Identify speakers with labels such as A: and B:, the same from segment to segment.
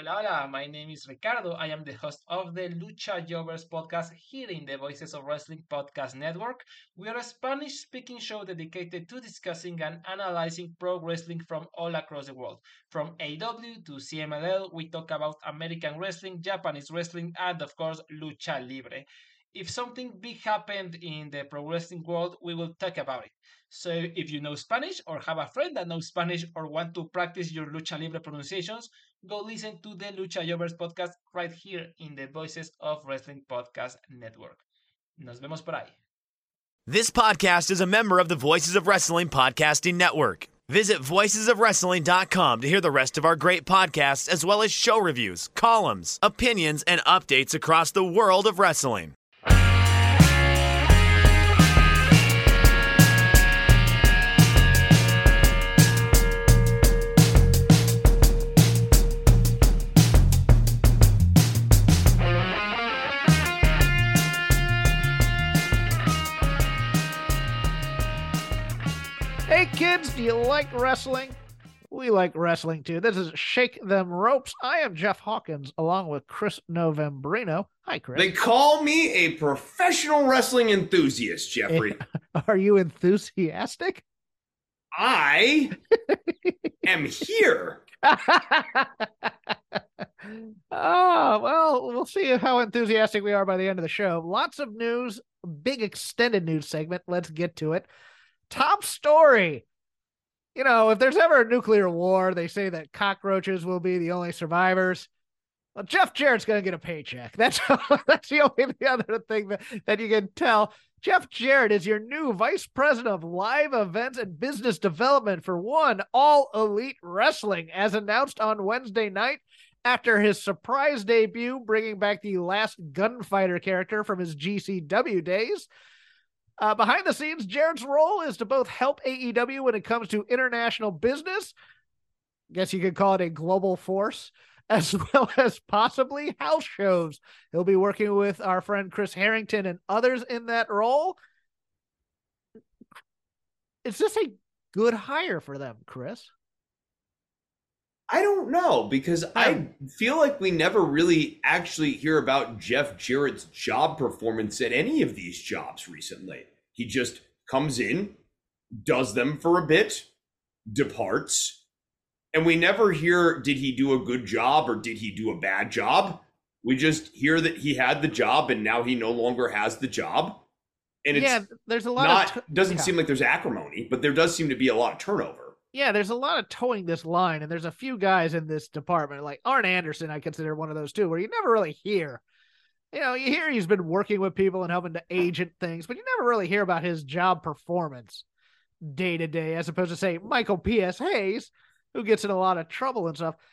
A: Hola, hola. My name is Ricardo. I am the host of the Lucha Jovers podcast here in the Voices of Wrestling podcast network. We are a Spanish speaking show dedicated to discussing and analyzing pro wrestling from all across the world. From AW to CMLL, we talk about American wrestling, Japanese wrestling, and of course, Lucha Libre. If something big happened in the pro wrestling world, we will talk about it. So if you know Spanish or have a friend that knows Spanish or want to practice your Lucha Libre pronunciations, go listen to the Lucha Jovers podcast right here in the Voices of Wrestling Podcast Network. Nos vemos por ahí.
B: This podcast is a member of the Voices of Wrestling Podcasting Network. Visit voicesofwrestling.com to hear the rest of our great podcasts, as well as show reviews, columns, opinions, and updates across the world of wrestling.
C: Hey kids, do you like wrestling? We like wrestling too. This is Shake Them Ropes. I am Jeff Hawkins along with Chris Novembrino. Hi, Chris.
D: They call me a professional wrestling enthusiast, Jeffrey.
C: Are you enthusiastic?
D: I am here.
C: Oh, well, we'll see how enthusiastic we are by the end of the show. Lots of news, big extended news segment. Let's get to it. Top story. You know, if there's ever a nuclear war, they say that cockroaches will be the only survivors. Well, Jeff Jarrett's going to get a paycheck. That's the only other thing that you can tell. Jeff Jarrett is your new vice president of live events and business development for One All Elite Wrestling, as announced on Wednesday night after his surprise debut, bringing back the last gunfighter character from his GCW days. Behind the scenes, Jarrett's role is to both help AEW when it comes to international business, guess you could call it a global force, as well as possibly house shows. He'll be working with our friend Chris Harrington and others in that role. Is this a good hire for them, Chris?
D: I don't know, because I feel like we never really actually hear about Jeff Jarrett's job performance at any of these jobs recently. He just comes in, does them for a bit, departs, and we never hear, did he do a good job or did he do a bad job? We just hear that he had the job and now he no longer has the job. And it's
C: there's a lot
D: doesn't seem like there's acrimony, but there does seem to be a lot of turnover.
C: Yeah, there's a lot of towing this line, and there's a few guys in this department, like Arn Anderson, I consider one of those too, where you never really hear. You know, you hear he's been working with people and helping to agent things, but you never really hear about his job performance day to day, as opposed to, say, Michael P.S. Hayes, who gets in a lot of trouble and stuff.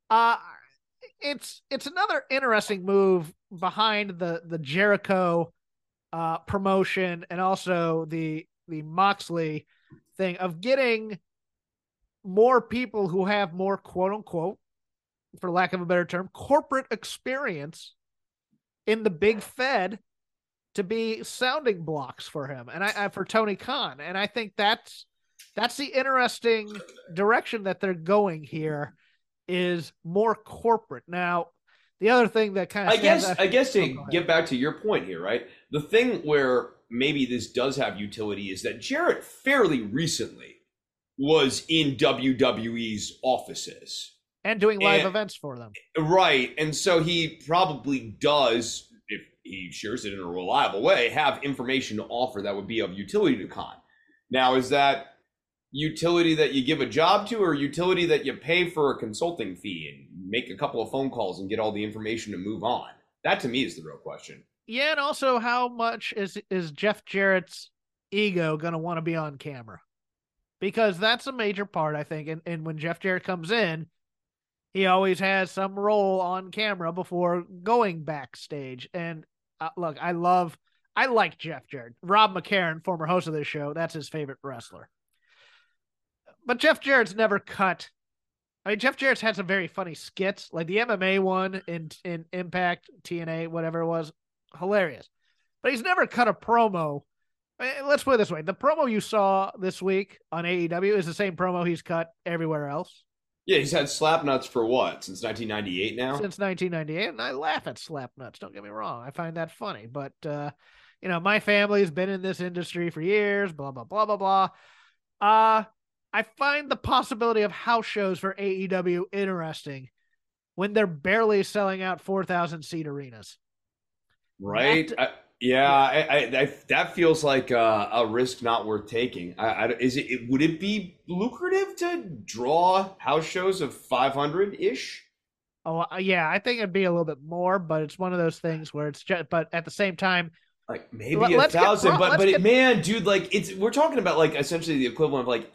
C: It's another interesting move behind the Jericho promotion and also the Moxley thing of getting more people who have more quote unquote, for lack of a better term, corporate experience in the big Fed to be sounding blocks for him and for Tony Khan. And I think that's the interesting direction that they're going here, is more corporate. Now, the other thing that kind of
D: I guess to get back to your point here, right? The thing where maybe this does have utility is that Jarrett fairly recently was in WWE's offices.
C: And doing live events for them.
D: Right. And so he probably does, if he shares it in a reliable way, have information to offer that would be of utility to Khan. Now, is that utility that you give a job to, or utility that you pay for a consulting fee and make a couple of phone calls and get all the information to move on? That to me is the real question.
C: Yeah, and also how much is Jeff Jarrett's ego going to want to be on camera? Because that's a major part, I think. And when Jeff Jarrett comes in, he always has some role on camera before going backstage. And look, I like Jeff Jarrett. Rob McCarran, former host of this show, that's his favorite wrestler. But Jeff Jarrett's never cut. I mean, Jeff Jarrett's had some very funny skits, like the MMA one in Impact, TNA, whatever it was, hilarious. But he's never cut a promo. Let's put it this way. The promo you saw this week on AEW is the same promo he's cut everywhere else.
D: Yeah, he's had Slapnuts for what? Since 1998 now?
C: Since 1998, and I laugh at Slapnuts. Don't get me wrong. I find that funny. But, my family's been in this industry for years, blah, blah, blah, blah, blah. I find the possibility of house shows for AEW interesting when they're barely selling out 4,000-seat arenas.
D: Right? That feels like a risk not worth taking. Would it be lucrative to draw house shows of 500-ish?
C: Oh, yeah, I think it'd be a little bit more, but it's one of those things where it's just, but at the same time,
D: like maybe 1,000, man, dude, like we're talking about like essentially the equivalent of like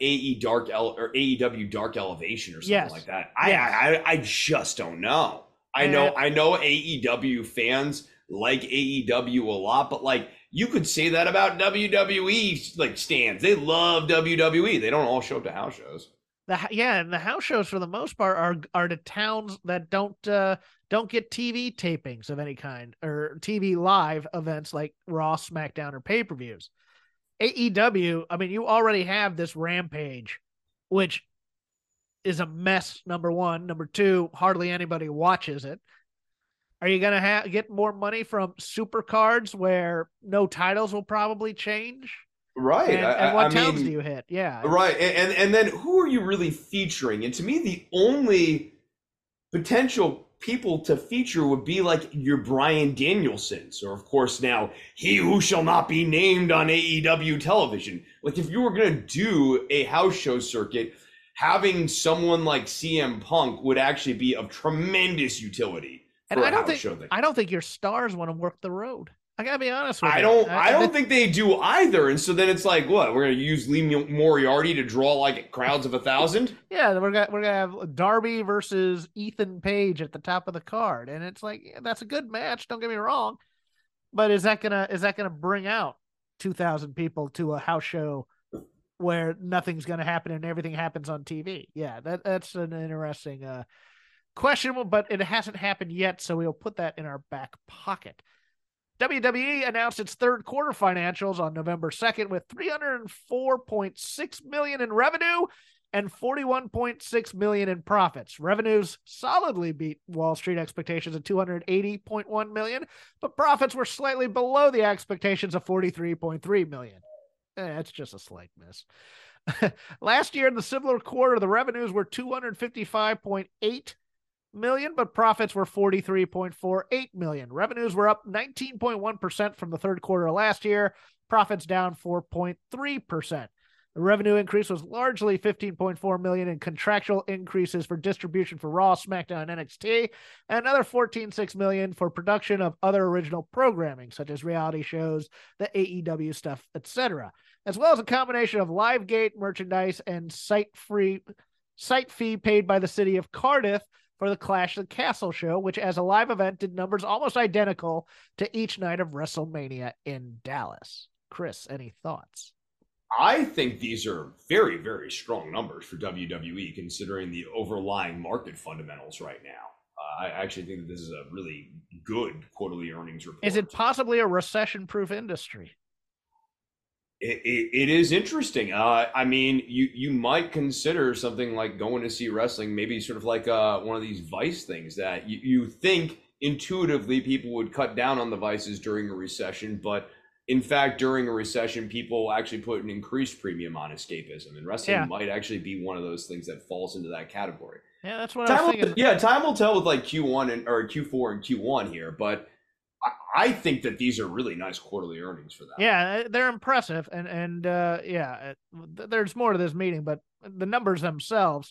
D: AEW Dark Elevation or something like that. I just don't know. I know AEW fans like AEW a lot, but like you could say that about WWE like stands. They love WWE. They don't all show up to house shows.
C: And the house shows for the most part are the towns that don't get TV tapings of any kind or TV live events like Raw, SmackDown, or pay-per-views. AEW, I mean, you already have this Rampage, which is a mess, number one. Number two, hardly anybody watches it. Are you going to get more money from Supercards where no titles will probably change?
D: Right.
C: And what towns do you hit? Yeah.
D: Right. And then who are you really featuring? And to me, the only potential people to feature would be like your Bryan Danielsons, or of course now he who shall not be named on AEW television. Like if you were going to do a house show circuit, having someone like CM Punk would actually be of tremendous utility.
C: And I don't think your stars want to work the road. I gotta be honest with you.
D: I don't think they do either. And so then it's like, what? We're gonna use Lee Moriarty to draw like crowds of 1,000?
C: Yeah, we're gonna have Darby versus Ethan Page at the top of the card, and it's like that's a good match. Don't get me wrong, but is that gonna bring out 2,000 people to a house show where nothing's gonna happen and everything happens on TV? Yeah, that's an interesting questionable, but it hasn't happened yet, so we'll put that in our back pocket. WWE announced its third quarter financials on November 2nd with $304.6 million in revenue and $41.6 million in profits. Revenues solidly beat Wall Street expectations of $280.1 million, but profits were slightly below the expectations of $43.3 million. That's just a slight miss. Last year in the similar quarter, the revenues were $255.8 million, but profits were $43.48 million. Revenues were up 19.1% from the third quarter of last year. Profits down 4.3%. The revenue increase was largely $15.4 million in contractual increases for distribution for Raw, SmackDown, and NXT, and another $14.6 million for production of other original programming, such as reality shows, the AEW stuff, etc., as well as a combination of Livegate merchandise and site fee paid by the city of Cardiff for the Clash of the Castle show, which as a live event did numbers almost identical to each night of WrestleMania in Dallas. Chris, any thoughts?
D: I think these are very, very strong numbers for WWE considering the overlying market fundamentals right now. I actually think that this is a really good quarterly earnings report.
C: Is it possibly a recession-proof industry?
D: It is interesting. I mean, you might consider something like going to see wrestling, maybe sort of like one of these Vice things that you think intuitively people would cut down on the vices during a recession, but in fact, during a recession, people actually put an increased premium on escapism, and wrestling might actually be one of those things that falls into that category.
C: Yeah, that's what I was thinking.
D: Time will tell with like Q1 or Q4 and Q1 here, but I think that these are really nice quarterly earnings for that.
C: Yeah, they're impressive, and there's more to this meeting, but the numbers themselves,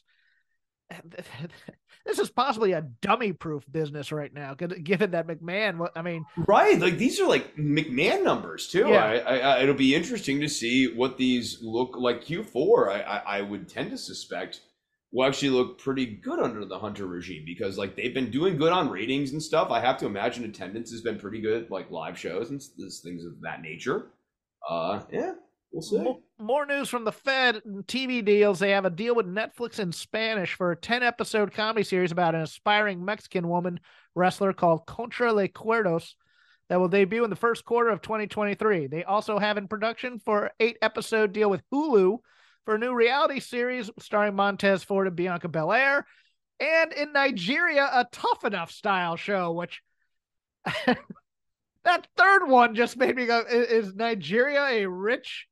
C: this is possibly a dummy-proof business right now, given that McMahon, I mean...
D: Right, like these are like McMahon numbers, too. Yeah. It'll be interesting to see what these look like. Q4, I would tend to suspect will actually look pretty good under the Hunter regime because like they've been doing good on ratings and stuff. I have to imagine attendance has been pretty good, like live shows and things of that nature. We'll see.
C: More news from the Fed and TV deals. They have a deal with Netflix in Spanish for a 10-episode comedy series about an aspiring Mexican woman wrestler called Contra Le Cuerdos that will debut in the first quarter of 2023. They also have in production for an 8-episode deal with Hulu for a new reality series starring Montez Ford and Bianca Belair. And in Nigeria, a Tough Enough style show, which that third one just made me go, is Nigeria a rich?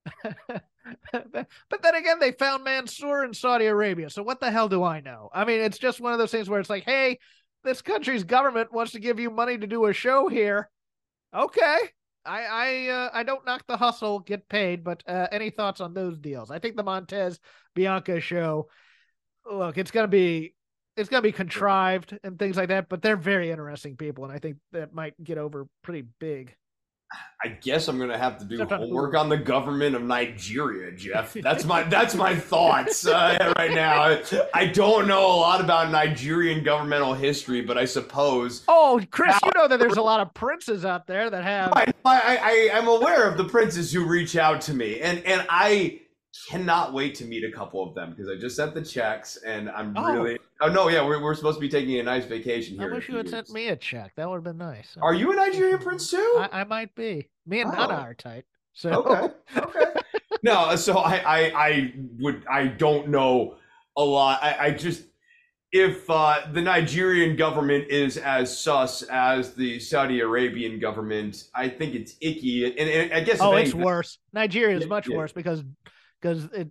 C: But then again, they found Mansoor in Saudi Arabia. So what the hell do I know? I mean, it's just one of those things where it's like, hey, this country's government wants to give you money to do a show here. Okay. I don't knock the hustle, get paid, but any thoughts on those deals? I think the Montez Bianca show, look, it's gonna be contrived and things like that, but they're very interesting people, and I think that might get over pretty big.
D: I guess I'm gonna have to do homework on the government of Nigeria, Jeff. That's my thoughts right now. I don't know a lot about Nigerian governmental history, but I suppose.
C: Oh, Chris, you know that there's a lot of princes out there that have.
D: I'm aware of the princes who reach out to me, and I cannot wait to meet a couple of them because I just sent the checks, and I'm really. Oh no, yeah, we're supposed to be taking a nice vacation here.
C: I wish you had sent me a check. That would have been nice.
D: Are you a Nigerian prince too?
C: I might be. Me and Nana are tight. So
D: okay. No, so I don't know a lot. I just, if the Nigerian government is as sus as the Saudi Arabian government, I think it's icky. And I guess
C: it's worse. Nigeria is much worse because it.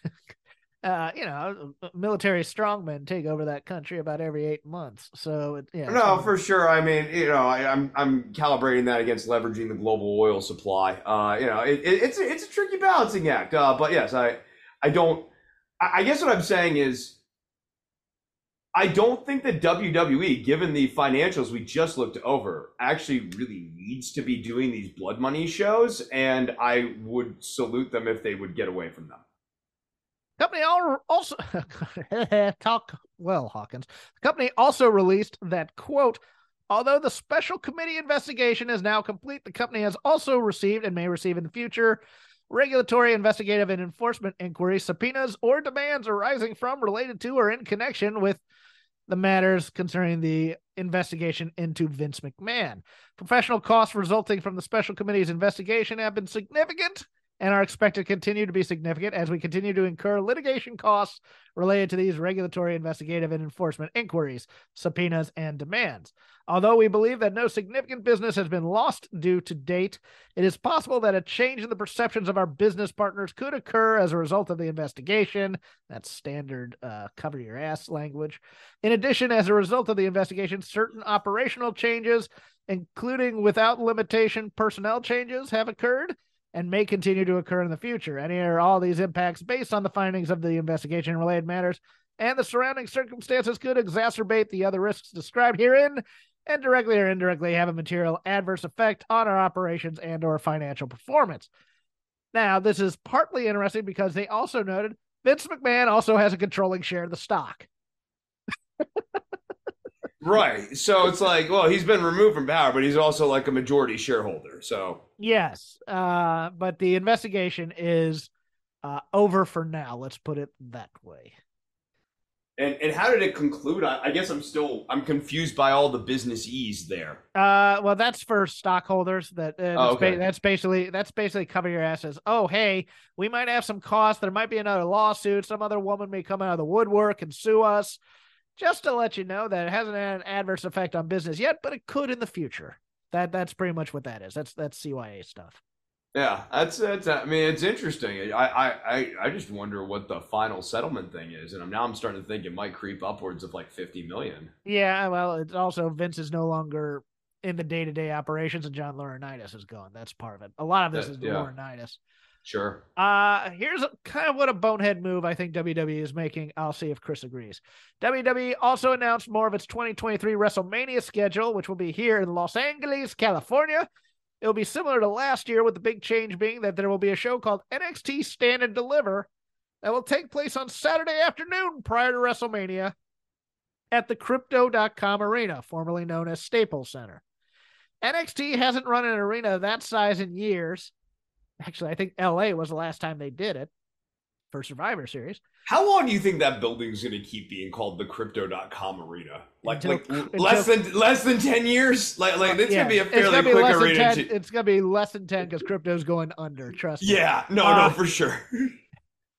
C: Military strongmen take over that country about every 8 months. So
D: for sure. I mean, I'm calibrating that against leveraging the global oil supply. It's a tricky balancing act. But yes, I guess what I'm saying is, I don't think that WWE, given the financials we just looked over, actually really needs to be doing these blood money shows, and I would salute them if they would get away from them.
C: Company also talk well, Hawkins. The company also released that, quote, although the special committee investigation is now complete, the company has also received and may receive in the future regulatory, investigative, and enforcement inquiries, subpoenas, or demands arising from, related to, or in connection with the matters concerning the investigation into Vince McMahon. Professional costs resulting from the special committee's investigation have been significant and are expected to continue to be significant as we continue to incur litigation costs related to these regulatory, investigative, and enforcement inquiries, subpoenas, and demands. Although we believe that no significant business has been lost due to date, it is possible that a change in the perceptions of our business partners could occur as a result of the investigation. That's standard cover your ass language. In addition, as a result of the investigation, certain operational changes, including without limitation personnel changes, have occurred and may continue to occur in the future. Any or all these impacts based on the findings of the investigation and related matters and the surrounding circumstances could exacerbate the other risks described herein and directly or indirectly have a material adverse effect on our operations and or financial performance. Now, this is partly interesting because they also noted Vince McMahon also has a controlling share of the stock.
D: Right. So it's like, well, he's been removed from power, but he's also like a majority shareholder. So
C: yes, but the investigation is over for now. Let's put it that way.
D: And how did it conclude? I guess I'm confused by all the business ease there.
C: Well, that's for stockholders. That's basically cover your asses. Oh, hey, we might have some costs. There might be another lawsuit. Some other woman may come out of the woodwork and sue us. Just to let you know that it hasn't had an adverse effect on business yet, but it could in the future. That's pretty much what that is. That's CYA stuff.
D: Yeah, that's. I mean, it's interesting. I just wonder what the final settlement thing is, and now I'm starting to think it might creep upwards of like $50 million.
C: Yeah, well, it's also Vince is no longer in the day-to-day operations, and John Laurinaitis is gone. That's part of it. A lot of this is Laurinaitis.
D: Sure.
C: Here's kind of what a bonehead move I think WWE is making. I'll see if Chris agrees. WWE also announced more of its 2023 WrestleMania schedule, which will be here in Los Angeles, California. It'll be similar to last year, with the big change being that there will be a show called NXT Stand and Deliver that will take place on Saturday afternoon prior to WrestleMania at the Crypto.com Arena, formerly known as Staples Center. NXT hasn't run an arena that size in years. Actually, I think LA was the last time they did it for Survivor Series.
D: How long do you think that building's going to keep being called the Crypto.com Arena? Less than 10 years? Like it's going to be a fairly quick arena.
C: It's going to be less than 10 because crypto's going under. Trust me.
D: Yeah, no, for sure.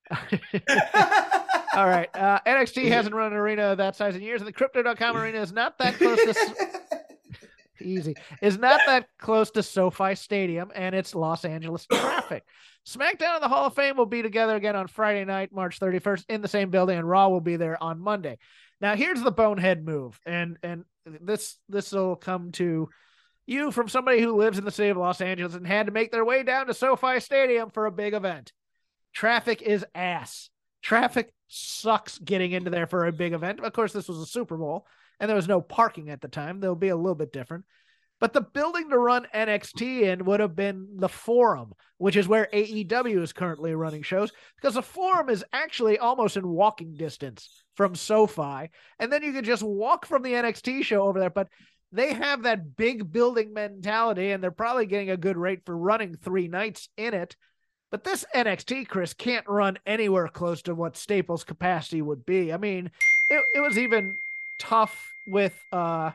C: All right. NXT hasn't run an arena that size in years, and the Crypto.com arena is not that close to is not that close to SoFi Stadium and its Los Angeles traffic. SmackDown and the Hall of Fame will be together again on Friday night, March 31st, in the same building, and Raw will be there on Monday. Now, here's the bonehead move, and this will come to you from somebody who lives in the city of Los Angeles and had to make their way down to SoFi Stadium for a big event. Traffic is ass. Traffic sucks getting into there for a big event. Of course, this was a Super Bowl, and there was no parking at the time. They'll be a little bit different. But the building to run NXT in would have been the Forum, which is where AEW is currently running shows, because the Forum is actually almost in walking distance from SoFi. And then you could just walk from the NXT show over there. But they have that big building mentality, and they're probably getting a good rate for running 3 nights in it. But this NXT, Chris, can't run anywhere close to what Staples capacity would be. I mean, it was even tough with I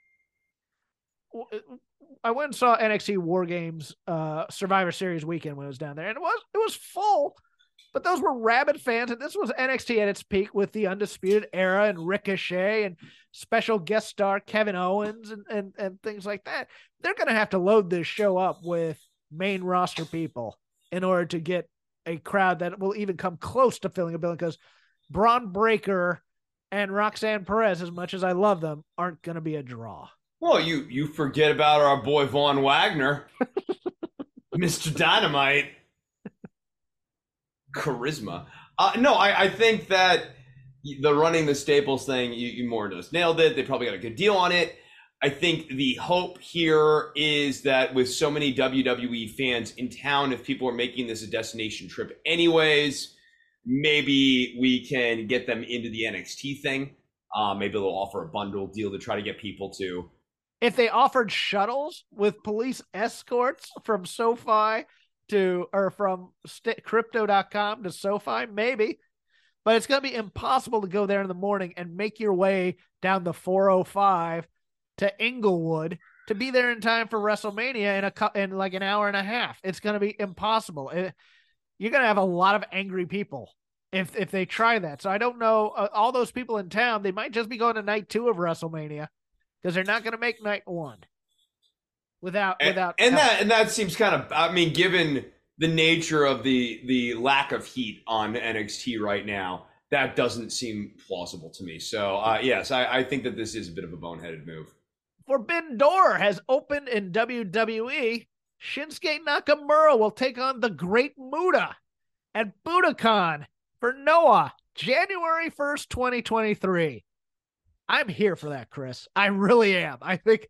C: went and saw NXT War Games Survivor Series weekend when I was down there, and it was full, but those were rabid fans, and this was NXT at its peak with the Undisputed Era and Ricochet and special guest star Kevin Owens and things like that. They're going to have to load this show up with main roster people in order to get a crowd that will even come close to filling a building, because Braun Breaker and Roxanne Perez, as much as I love them, aren't going to be a draw.
D: Well, you forget about our boy Von Wagner, Mr. Dynamite, charisma. No, I think that the running the Staples thing, you more or less nailed it. They probably got a good deal on it. I think the hope here is that with so many WWE fans in town, if people are making this a destination trip anyways, maybe we can get them into the NXT thing. Maybe they'll offer a bundle deal to try to get people to.
C: If they offered shuttles with police escorts from SoFi from Crypto.com to SoFi, maybe. But it's going to be impossible to go there in the morning and make your way down the 405 to Inglewood to be there in time for WrestleMania in like an hour and a half. It's going to be impossible. You're going to have a lot of angry people if they try that. So I don't know. All those people in town, they might just be going to night 2 of WrestleMania, because they're not going to make night 1 without.
D: That seems kind of, I mean, given the nature of the lack of heat on NXT right now, that doesn't seem plausible to me. So yes, I think that this is a bit of a boneheaded move.
C: Forbidden Door has opened in WWE. Shinsuke Nakamura will take on the Great Muta at Budokan for Noah, January 1st, 2023. I'm here for that, Chris. I really am. I think,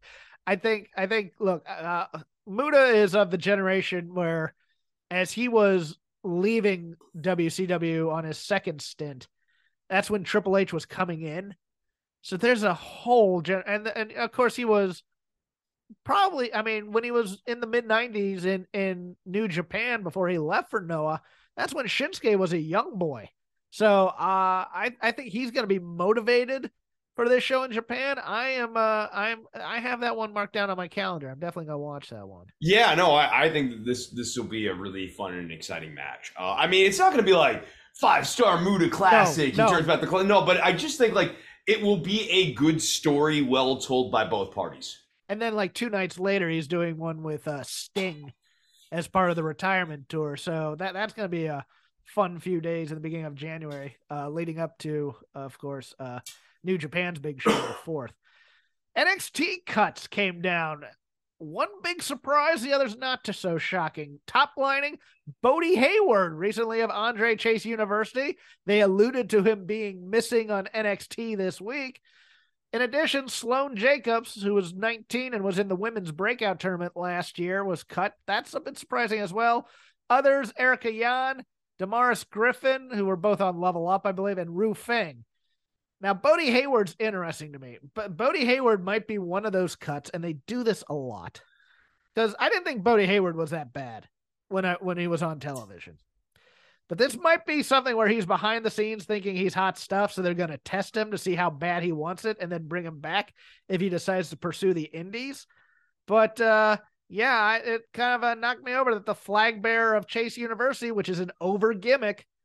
C: look, Muta is of the generation where, as he was leaving WCW on his second stint, that's when Triple H was coming in. So there's a whole and of course he was probably, I mean, when he was in the mid 90s in New Japan before he left for Noah, that's when Shinsuke was a young boy. So I think he's going to be motivated for this show in Japan. I have that one marked down on my calendar. I'm definitely going to watch that one.
D: Yeah, no, I think that this will be a really fun and exciting match. I mean, it's not going to be like 5-star Muta classic.
C: No.
D: He turns back no, but I just think like it will be a good story, well told by both parties.
C: And then like 2 nights later, he's doing one with Sting as part of the retirement tour. So that's going to be a fun few days at the beginning of January, leading up to, of course, New Japan's big show, the 4th. NXT cuts came down. One big surprise, the other's not so shocking. Top lining, Bodie Hayward, recently of Andre Chase University. They alluded to him being missing on NXT this week. In addition, Sloane Jacobs, who was 19 and was in the women's breakout tournament last year, was cut. That's a bit surprising as well. Others, Erica Yan, Damaris Griffin, who were both on Level Up, I believe, and Ru Feng. Now, Bodie Hayward's interesting to me, but Bodie Hayward might be one of those cuts, and they do this a lot, because I didn't think Bodie Hayward was that bad when he was on television. But this might be something where he's behind the scenes thinking he's hot stuff, so they're going to test him to see how bad he wants it and then bring him back if he decides to pursue the indies. But, yeah, it kind of knocked me over that the flag bearer of Chase University, which is an over gimmick,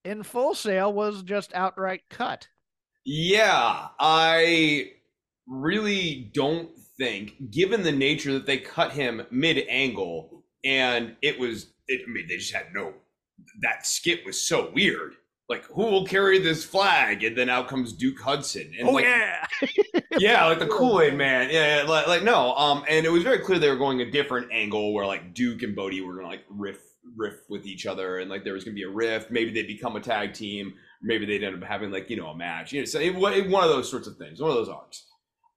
C: in Full Sail was just outright cut.
D: Yeah, I really don't think, given the nature that they cut him mid-angle, and I mean, they just had that skit was so weird. Like, who will carry this flag? And then out comes Duke Hudson. And
C: yeah.
D: Yeah, like the Kool-Aid man. Yeah, like no. And it was very clear they were going a different angle where like Duke and Bodie were gonna like riff with each other, and like there was gonna be a rift. Maybe they'd become a tag team. Maybe they'd end up having like, a match. So one of those sorts of things, one of those arcs.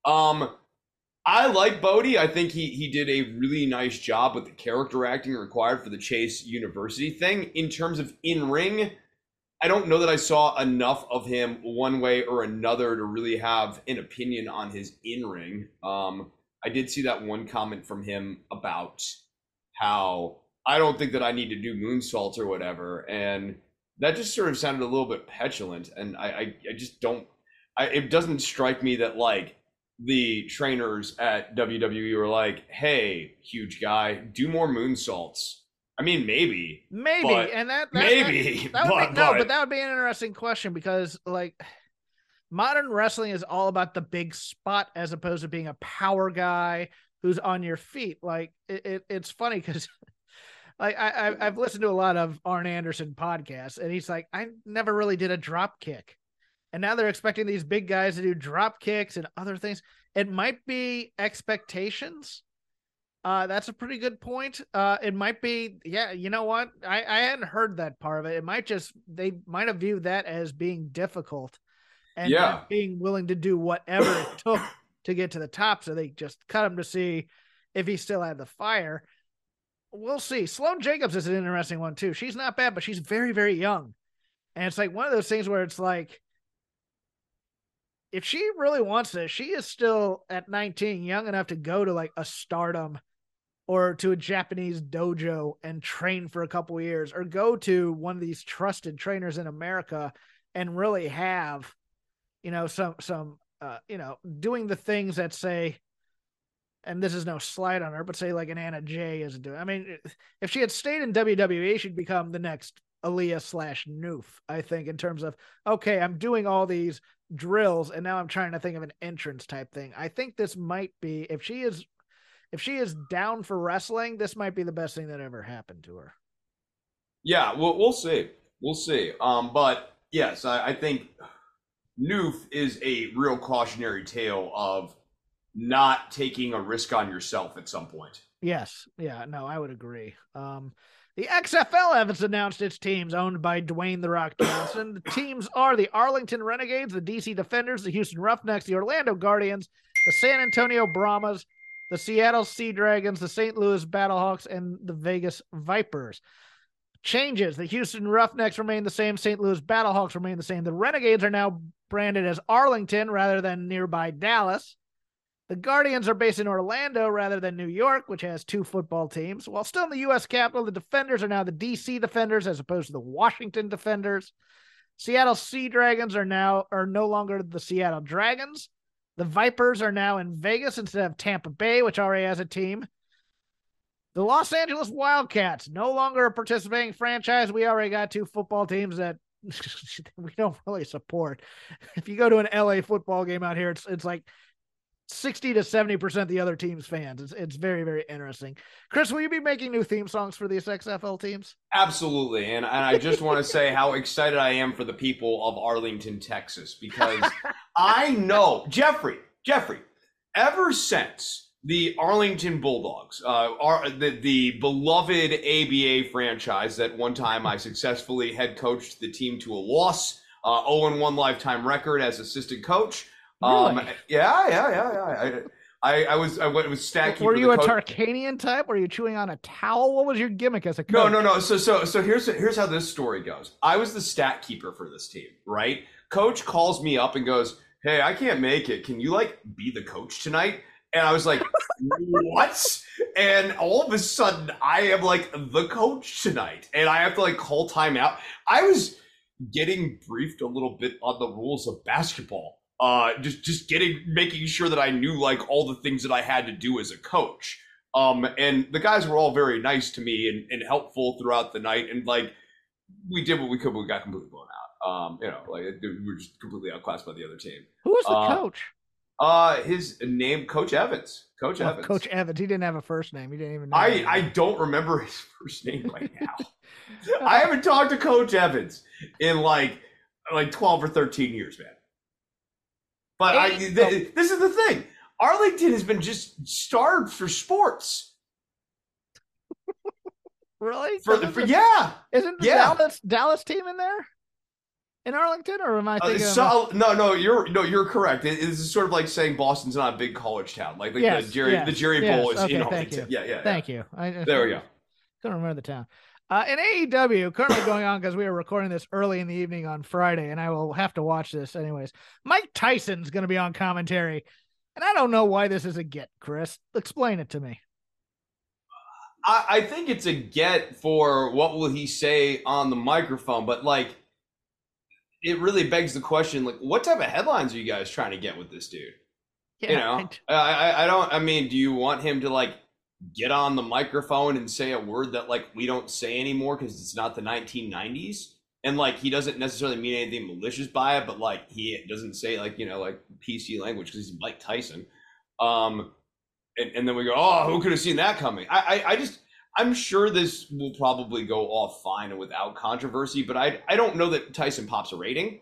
D: I like Bodie. I think he did a really nice job with the character acting required for the Chase University thing. In terms of in-ring, I don't know that I saw enough of him one way or another to really have an opinion on his in-ring. I did see that one comment from him about how I don't think that I need to do moonsaults or whatever. And that just sort of sounded a little bit petulant. And I just don't, it doesn't strike me that like the trainers at WWE were like, hey, huge guy, do more moonsaults. I mean, maybe,
C: and that would be an interesting question, because like modern wrestling is all about the big spot as opposed to being a power guy who's on your feet. Like it's funny because like I've listened to a lot of Arn Anderson podcasts, and he's like, I never really did a drop kick, and now they're expecting these big guys to do drop kicks and other things. It might be expectations. That's a pretty good point. It might be, yeah, you know what? I hadn't heard that part of it. They might have viewed that as being difficult and not being willing to do whatever it took to get to the top. So they just cut him to see if he still had the fire. We'll see. Sloane Jacobs is an interesting one too. She's not bad, but she's very, very young. And it's like one of those things where it's like, if she really wants this, she is still at 19, young enough to go to like a Stardom or to a Japanese dojo and train for a couple of years, or go to one of these trusted trainers in America and really have, some doing the things that say, and this is no slight on her, but say like an Anna Jay is doing. I mean, if she had stayed in WWE, she'd become the next Aaliyah/Noof, I think, in terms of, okay, I'm doing all these drills and now I'm trying to think of an entrance type thing. I think this might be, if she is down for wrestling, this might be the best thing that ever happened to her.
D: Yeah, we'll see. But yes, I think Noof is a real cautionary tale of not taking a risk on yourself at some point.
C: Yes. Yeah, no, I would agree. The XFL has announced its teams owned by Dwayne "The Rock" Johnson. The teams are the Arlington Renegades, the DC Defenders, the Houston Roughnecks, the Orlando Guardians, the San Antonio Brahmas, the Seattle Sea Dragons, the St. Louis Battlehawks, and the Vegas Vipers. Changes. The Houston Roughnecks remain the same. St. Louis Battlehawks remain the same. The Renegades are now branded as Arlington rather than nearby Dallas. The Guardians are based in Orlando rather than New York, which has two football teams. While still in the U.S. Capitol, the Defenders are now the D.C. Defenders as opposed to the Washington Defenders. Seattle Sea Dragons are no longer the Seattle Dragons. The Vipers are now in Vegas instead of Tampa Bay, which already has a team. The Los Angeles Wildcats, no longer a participating franchise. We already got two football teams that we don't really support. If you go to an LA football game out here, it's like 60 to 70% the other team's fans. It's very, very interesting. Chris, will you be making new theme songs for these XFL teams?
D: Absolutely. And I just want to say how excited I am for the people of Arlington, Texas, because I know, Jeffrey, ever since the Arlington Bulldogs, the beloved ABA franchise that one time I successfully head coached the team to a loss, 0-1 lifetime record as assistant coach.
C: Really?
D: Yeah. I was stat keeper.
C: Were you a Tarkanian type? Were you chewing on a towel? What was your gimmick as a coach?
D: No. So here's how this story goes. I was the stat keeper for this team, right? Coach calls me up and goes, "Hey, I can't make it. Can you like be the coach tonight?" And I was like, "What?" And all of a sudden, I am like the coach tonight, and I have to like call timeout. I was getting briefed a little bit on the rules of basketball. Just making sure that I knew like all the things that I had to do as a coach. And the guys were all very nice to me and helpful throughout the night. And like, we did what we could, but we got completely blown out. Like we were just completely outclassed by the other team.
C: Who was the coach?
D: His name, Coach Evans. Coach Evans.
C: Coach Evans. He didn't have a first name. He didn't even know.
D: I don't remember his first name right now. I haven't talked to Coach Evans in like 12 or 13 years, man. But this is the thing. Arlington has been just starved for sports.
C: Really?
D: Yeah.
C: Isn't the Dallas team in there? In Arlington, or am I thinking?
D: No, you're correct. It's sort of like saying Boston's not a big college town. Like the Jerry Bowl is in Arlington. Yeah.
C: Thank you.
D: There we go.
C: Couldn't remember the town. In AEW, currently going on because we were recording this early in the evening on Friday, and I will have to watch this anyways. Mike Tyson's going to be on commentary, and I don't know why this is a get, Chris. Explain it to me.
D: I think it's a get for what will he say on the microphone, but like, it really begs the question, like, what type of headlines are you guys trying to get with this dude?
C: Yeah,
D: I mean, do you want him to like get on the microphone and say a word that like we don't say anymore because it's not the 1990s, and like he doesn't necessarily mean anything malicious by it, but like he doesn't say like like PC language because he's Mike Tyson, and then we go, oh, who could have seen that coming? I'm sure this will probably go off fine and without controversy, but I don't know that Tyson pops a rating.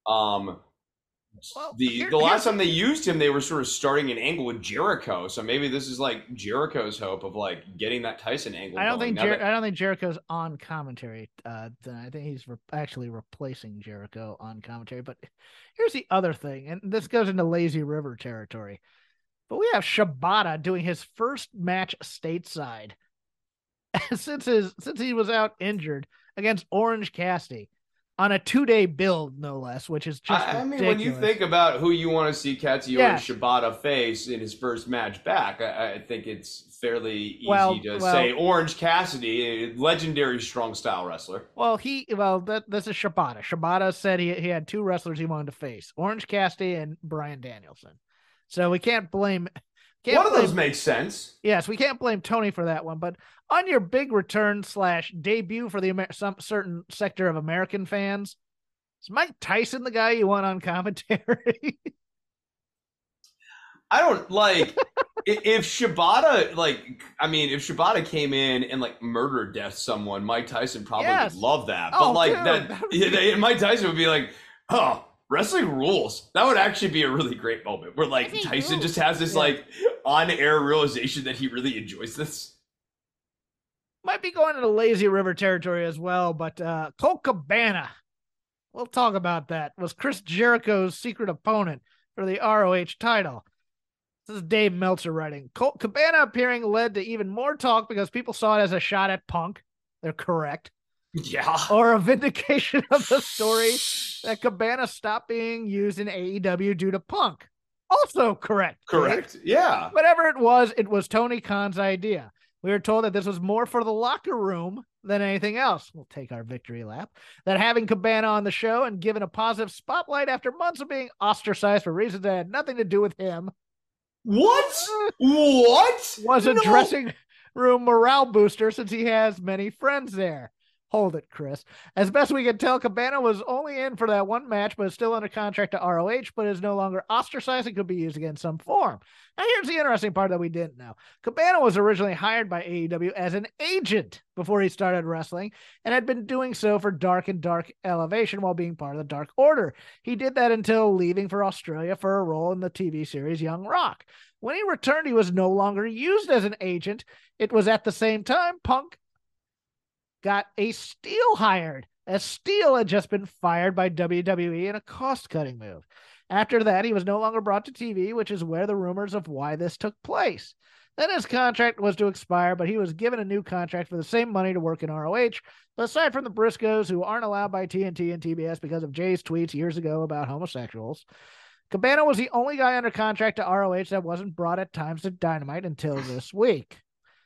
D: The last time they used him, they were sort of starting an angle with Jericho, so maybe this is like Jericho's hope of like getting that Tyson angle.
C: I don't think Jericho's on commentary. I think he's actually replacing Jericho on commentary. But here's the other thing, and this goes into Lazy River territory. But we have Shibata doing his first match stateside since he was out injured against Orange Cassidy. On a 2-day build, no less, which is just ridiculous.
D: Mean, when you think about who you want to see Katsuya and Shibata face in his first match back, I think it's fairly easy to say Orange Cassidy, a legendary strong style wrestler.
C: This is Shibata. Shibata said he had 2 wrestlers he wanted to face, Orange Cassidy and Bryan Danielson. So we can't blame...
D: One of those makes sense.
C: Yes, we can't blame Tony for that one, but on your big return / debut for some certain sector of American fans, is Mike Tyson the guy you want on commentary?
D: I don't like if Shibata if Shibata came in and like murder death someone, Mike Tyson probably would love that. But Mike Tyson would be like, oh, wrestling rules. That would actually be a really great moment where like Tyson just has this like on-air realization that he really enjoys this.
C: Might be going into Lazy River territory as well, but Colt Cabana, we'll talk about that, was Chris Jericho's secret opponent for the ROH title. This is Dave Meltzer writing. Colt Cabana appearing led to even more talk because people saw it as a shot at Punk. They're correct.
D: Yeah.
C: Or a vindication of the story that Cabana stopped being used in AEW due to Punk. Also correct.
D: Correct. Yeah.
C: Whatever it was Tony Khan's idea. We were told that this was more for the locker room than anything else. We'll take our victory lap. That having Cabana on the show and given a positive spotlight after months of being ostracized for reasons that had nothing to do with him.
D: What? What?
C: Was a dressing room morale booster since he has many friends there. Hold it, Chris. As best we can tell, Cabana was only in for that one match, but is still under contract to ROH, but is no longer ostracized and could be used again in some form. Now, here's the interesting part that we didn't know. Cabana was originally hired by AEW as an agent before he started wrestling, and had been doing so for Dark and Dark Elevation while being part of the Dark Order. He did that until leaving for Australia for a role in the TV series Young Rock. When he returned, he was no longer used as an agent. It was at the same time Punk got a Steel hired, as Steel had just been fired by WWE in a cost-cutting move. After that, he was no longer brought to TV, which is where the rumors of why this took place. Then his contract was to expire, but he was given a new contract for the same money to work in ROH. But aside from the Briscoes, who aren't allowed by TNT and TBS because of Jay's tweets years ago about homosexuals, Cabana was the only guy under contract to ROH that wasn't brought at times to Dynamite until this week.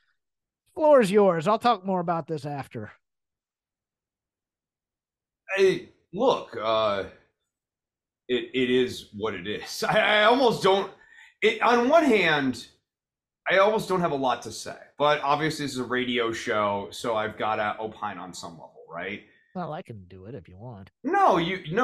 C: Floor is yours. I'll talk more about this after.
D: Hey, look, it is what it is. I almost don't. On one hand, I almost don't have a lot to say, but obviously this is a radio show, so I've got to opine on some level, right?
C: Well, I can do it if you want.
D: No,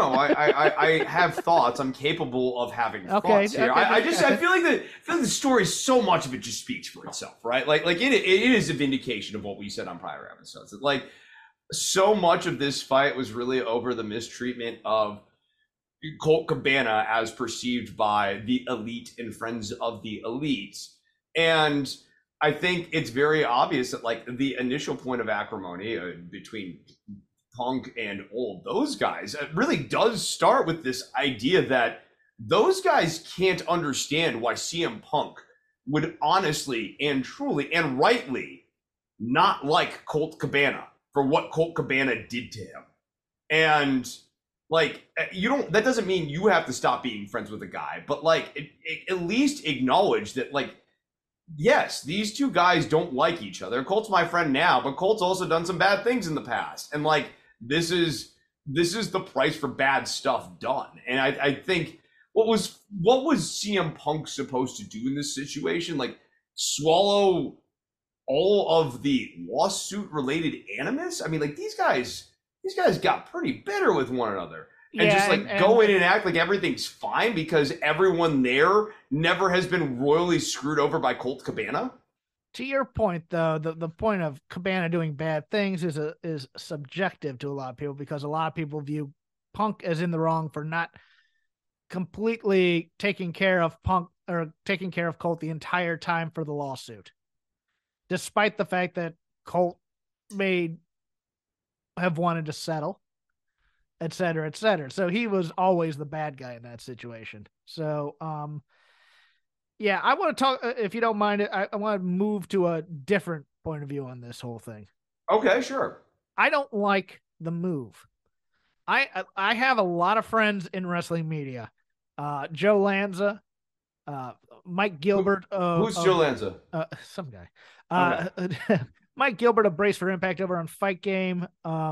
D: I have thoughts. I'm capable of having thoughts here. I feel like the story, so much of it just speaks for itself, right? Like it is a vindication of what we said on prior episodes. Like, so much of this fight was really over the mistreatment of Colt Cabana as perceived by the elite and friends of the elites. And I think it's very obvious that, like, the initial point of acrimony between Punk and those guys, it really does start with this idea that those guys can't understand why CM Punk would honestly and truly and rightly not like Colt Cabana for what Colt Cabana did to him. And like, that doesn't mean you have to stop being friends with a guy, but like, at least acknowledge that, like, yes, these two guys don't like each other. Colt's my friend now, but Colt's also done some bad things in the past. And like, this is the price for bad stuff done. And I think what was CM Punk supposed to do in this situation? Like, swallow all of the lawsuit related animus? I mean, like, these guys got pretty bitter with one another. And just like go in and act like everything's fine because everyone there never has been royally screwed over by Colt Cabana.
C: To your point, though, the point of Cabana doing bad things is subjective to a lot of people, because a lot of people view Punk as in the wrong for not completely taking care of Punk or taking care of Colt the entire time for the lawsuit, despite the fact that Colt may have wanted to settle, et cetera, et cetera. So he was always the bad guy in that situation. So, yeah, I want to talk, if you don't mind, I want to move to a different point of view on this whole thing.
D: Okay, sure.
C: I don't like the move. I have a lot of friends in wrestling media. Joe Lanza, Mike Gilbert.
D: Who's Joe Lanza?
C: Some guy. Okay. Mike Gilbert of Brace for Impact over on Fight Game.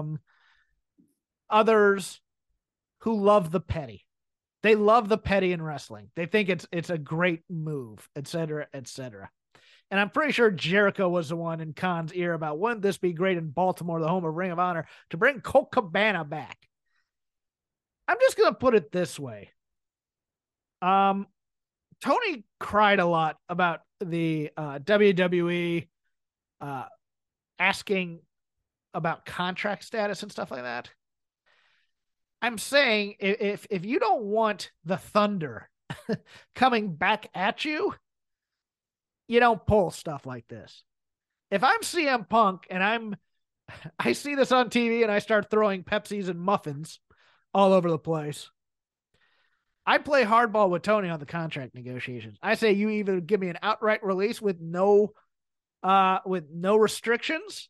C: Others who love the petty. They love the petty in wrestling. They think it's a great move, et cetera, et cetera. And I'm pretty sure Jericho was the one in Khan's ear about, wouldn't this be great in Baltimore, the home of Ring of Honor, to bring Colt Cabana back? I'm just going to put it this way. Tony cried a lot about the WWE asking about contract status and stuff like that. I'm saying if you don't want the Thunder coming back at you, you don't pull stuff like this. If I'm CM Punk and I see this on TV and I start throwing Pepsis and muffins all over the place, I play hardball with Tony on the contract negotiations. I say you either give me an outright release with no restrictions,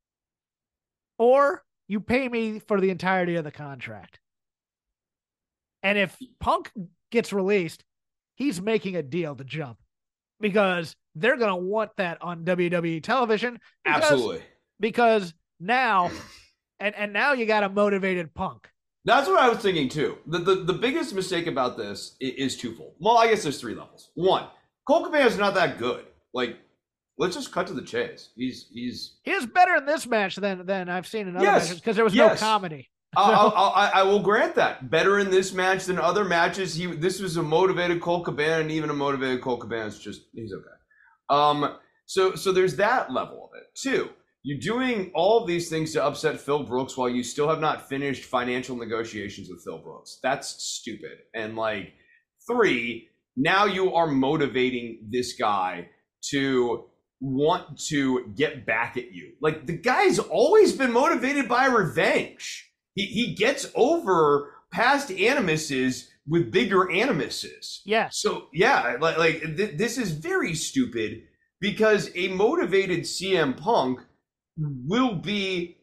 C: or you pay me for the entirety of the contract. And if Punk gets released, he's making a deal to jump, because they're going to want that on WWE television.
D: Absolutely.
C: Because now, and now you got a motivated Punk.
D: That's what I was thinking too. The biggest mistake about this is twofold. Well, I guess there's three levels. One, Colt Cabana's not that good. Like, let's just cut to the chase. He was
C: better in this match than I've seen in other matches, because there was no comedy.
D: I will grant that. Better in this match than other matches. This was a motivated Colt Cabana, and even a motivated Colt Cabana is just, he's okay. So there's that level of it. Two, you're doing all of these things to upset Phil Brooks while you still have not finished financial negotiations with Phil Brooks. That's stupid. And like, three, now you are motivating this guy to want to get back at you. Like, the guy's always been motivated by revenge. He gets over past animuses with bigger animuses.
C: Yeah.
D: So yeah, this is very stupid, because a motivated CM Punk will be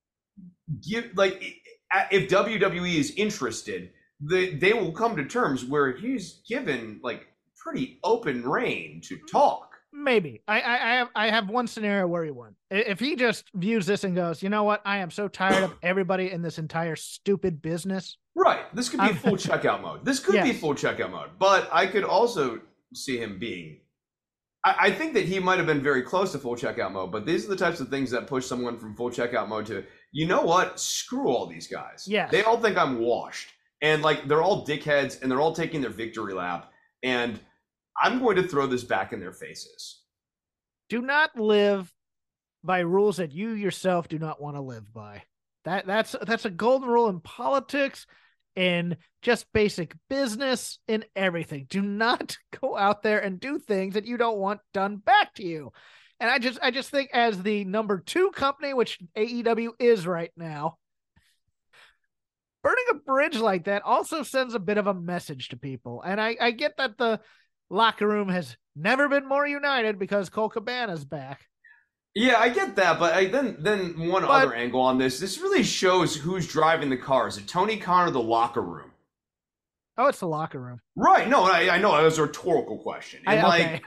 D: if WWE is interested, they will come to terms where he's given like pretty open reign to talk.
C: Maybe I have one scenario where he won. If he just views this and goes, you know what, I am so tired of everybody in this entire stupid business.
D: Right. This could be full checkout mode. This could be full checkout mode. But I could also see him being I think that he might have been very close to full checkout mode, but these are the types of things that push someone from full checkout mode to, you know what? Screw all these guys.
C: Yes.
D: They all think I'm washed. And like, they're all dickheads and they're all taking their victory lap. And I'm going to throw this back in their faces.
C: Do not live by rules that you yourself do not want to live by. That's a golden rule in politics, in just basic business, in everything. Do not go out there and do things that you don't want done back to you. And I just think, as the number 2 company, which AEW is right now, burning a bridge like that also sends a bit of a message to people. And I get that the locker room has never been more united because Colt Cabana's back.
D: Yeah, I get that, but then other angle on this really shows who's driving the car. Is it Tony Khan or the locker room?
C: Oh, it's the locker room.
D: Right. No, I know. It was a rhetorical question. And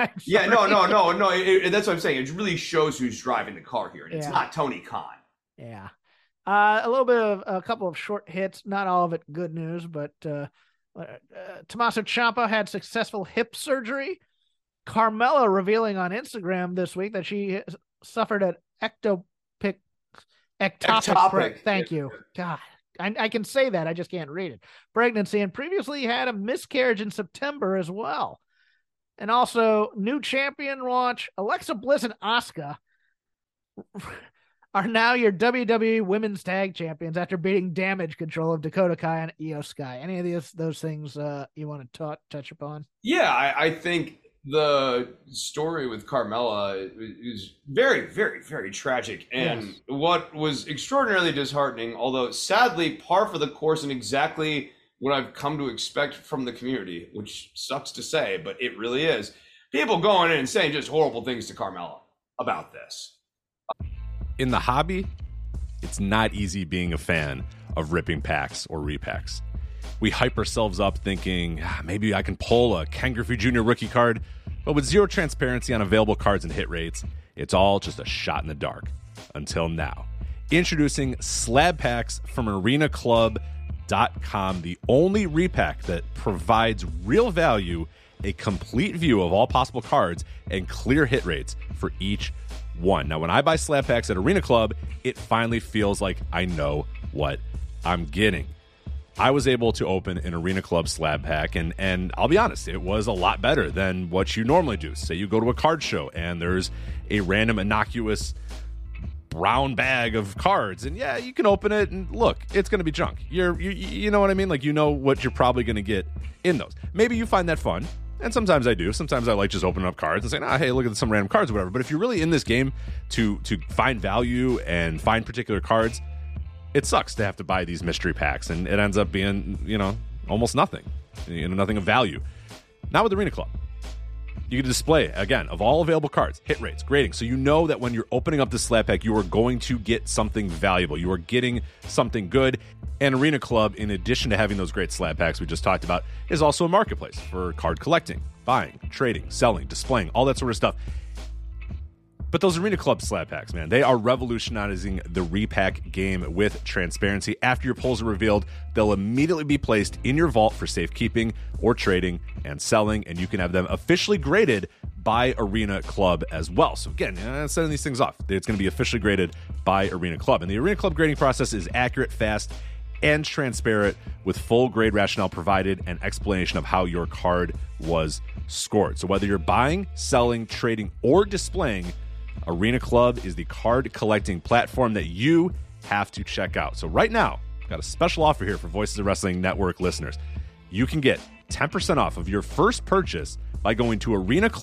D: that's what I'm saying. It really shows who's driving the car here. And it's not Tony Khan.
C: Yeah. A couple of short hits. Not all of it good news, but Tommaso Ciampa had successful hip surgery. Carmella revealing on Instagram this week that she suffered an ectopic. Thank you. God, I can say that. I just can't read it. Pregnancy, and previously had a miscarriage in September as well. And also, new champion launch. Alexa Bliss and Asuka are now your WWE Women's Tag Champions after beating Damage Control of Dakota Kai and Io Sky. Any of those things you want to touch upon?
D: Yeah, I think the story with Carmella is very, very, very tragic. And what was extraordinarily disheartening, although sadly par for the course and exactly what I've come to expect from the community, which sucks to say, but it really is, people going in and saying just horrible things to Carmella about this.
E: In the hobby, it's not easy being a fan of ripping packs or repacks. We hype ourselves up thinking, maybe I can pull a Ken Griffey Jr. rookie card, but with zero transparency on available cards and hit rates, it's all just a shot in the dark. Until now. Introducing Slab Packs from ArenaClub.com, the only repack that provides real value, a complete view of all possible cards, and clear hit rates for each one. Now, when I buy Slab Packs at Arena Club, it finally feels like I know what I'm getting. I was able to open an Arena Club slab pack, and I'll be honest, it was a lot better than what you normally do. Say you go to a card show, and there's a random innocuous brown bag of cards, and yeah, you can open it, and look, it's going to be junk. You know what I mean? Like, you know what you're probably going to get in those. Maybe you find that fun, and sometimes I do. Sometimes I like just opening up cards and saying, hey, look at some random cards or whatever. But if you're really in this game to find value and find particular cards, it sucks to have to buy these mystery packs, and it ends up being, almost nothing, nothing of value. Not with Arena Club. You can display, again, of all available cards, hit rates, grading, so you know that when you're opening up the slab pack, you are going to get something valuable. You are getting something good. And Arena Club, in addition to having those great slab packs we just talked about, is also a marketplace for card collecting, buying, trading, selling, displaying, all that sort of stuff. But those Arena Club slab packs, man, they are revolutionizing the repack game with transparency. After your pulls are revealed, they'll immediately be placed in your vault for safekeeping or trading and selling, and you can have them officially graded by Arena Club as well. So again, sending these things off, it's going to be officially graded by Arena Club. And the Arena Club grading process is accurate, fast, and transparent, with full grade rationale provided and explanation of how your card was scored. So whether you're buying, selling, trading, or displaying, Arena Club is the card collecting platform that you have to check out. So right now, I've got a special offer here for Voices of Wrestling Network listeners. You can get 10% off of your first purchase by going to